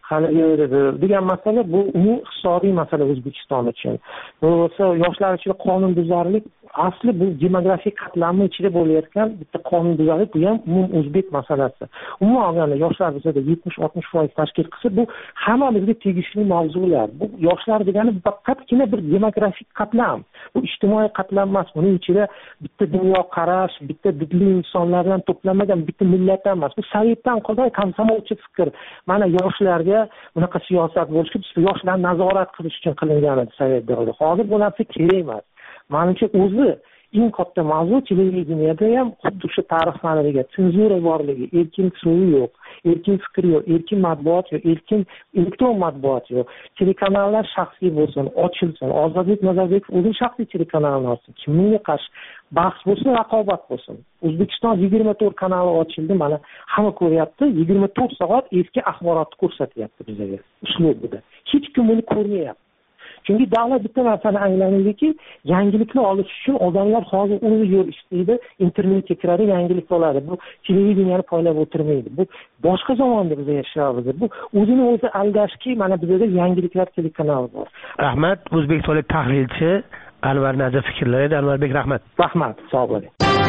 haligi degan masala bu umumiy iqtisodiy masala O'zbekiston uchun. Bo'lsa yoshlar ichida qonunbuzarlik asli bu demografik qatlamni ichida bo'layotgan bitta qonunbuzarlik, bu ham umum o'zbek masalasi. Umuman olganda yoshlar bizda 70-60% tashkil qilsa, bu hammamizga tegishli mavzular. Bu yoshlar degani faqatgina bir demografik qatlam. Bu ijtimoiy qatlam emas. Uning ichida bitta dunyo qarash, bitta didli insonlardan to'planmagan bitta millatdan emas. Bu Sovetdan qolgan komsomolchi fikr. Mana yoshlarga bunaqa siyosat bo'lishi, yoshlarni nazorat qilish uchun qilingan edi Sovet davrida. Hozir bu narsa kerak emas. Menimcha o'zi eng katta mavzu televideniyada ham xuddi shu tarix fanida senzura borligi, erkin so'z yo'q, erkin fikr yo'q, erkin matbuot yo'q, erkin elektron matbuot yo'q. Telekanallar shaxsiy bo'lsin, ochilsin. Ozodbek Nazarbekov o'zi shaxsiy telekanalni ochsin. Kimga qarshi bahs bo'lsin, raqobat bo'lsin. O'zbekiston 24 kanali ochildi, mana hamma ko'ryapti. 24 soat eski axborotni ko'rsatyapti bizga. Uslubida. Hech kim buni ko'rmayapti. Chunki davlat bitta narsani anglaydiki, yangilikni olish uchun odamlar hozir o'zi yo'l istaydi, internetga kiradi, yangilik oladi. Bu televideniyani poylab o'tirmaydi. Bu boshqa zamonda biz yashayapmiz. Bu o'zini o'zi aldashki, mana bizda yangiliklar telekanali bor. Rahmat, o'zbekistonlik tahlilchi Anvar Najaf fikrlari. Anvarbek, rahmat. Rahmat, sog' bo'ling.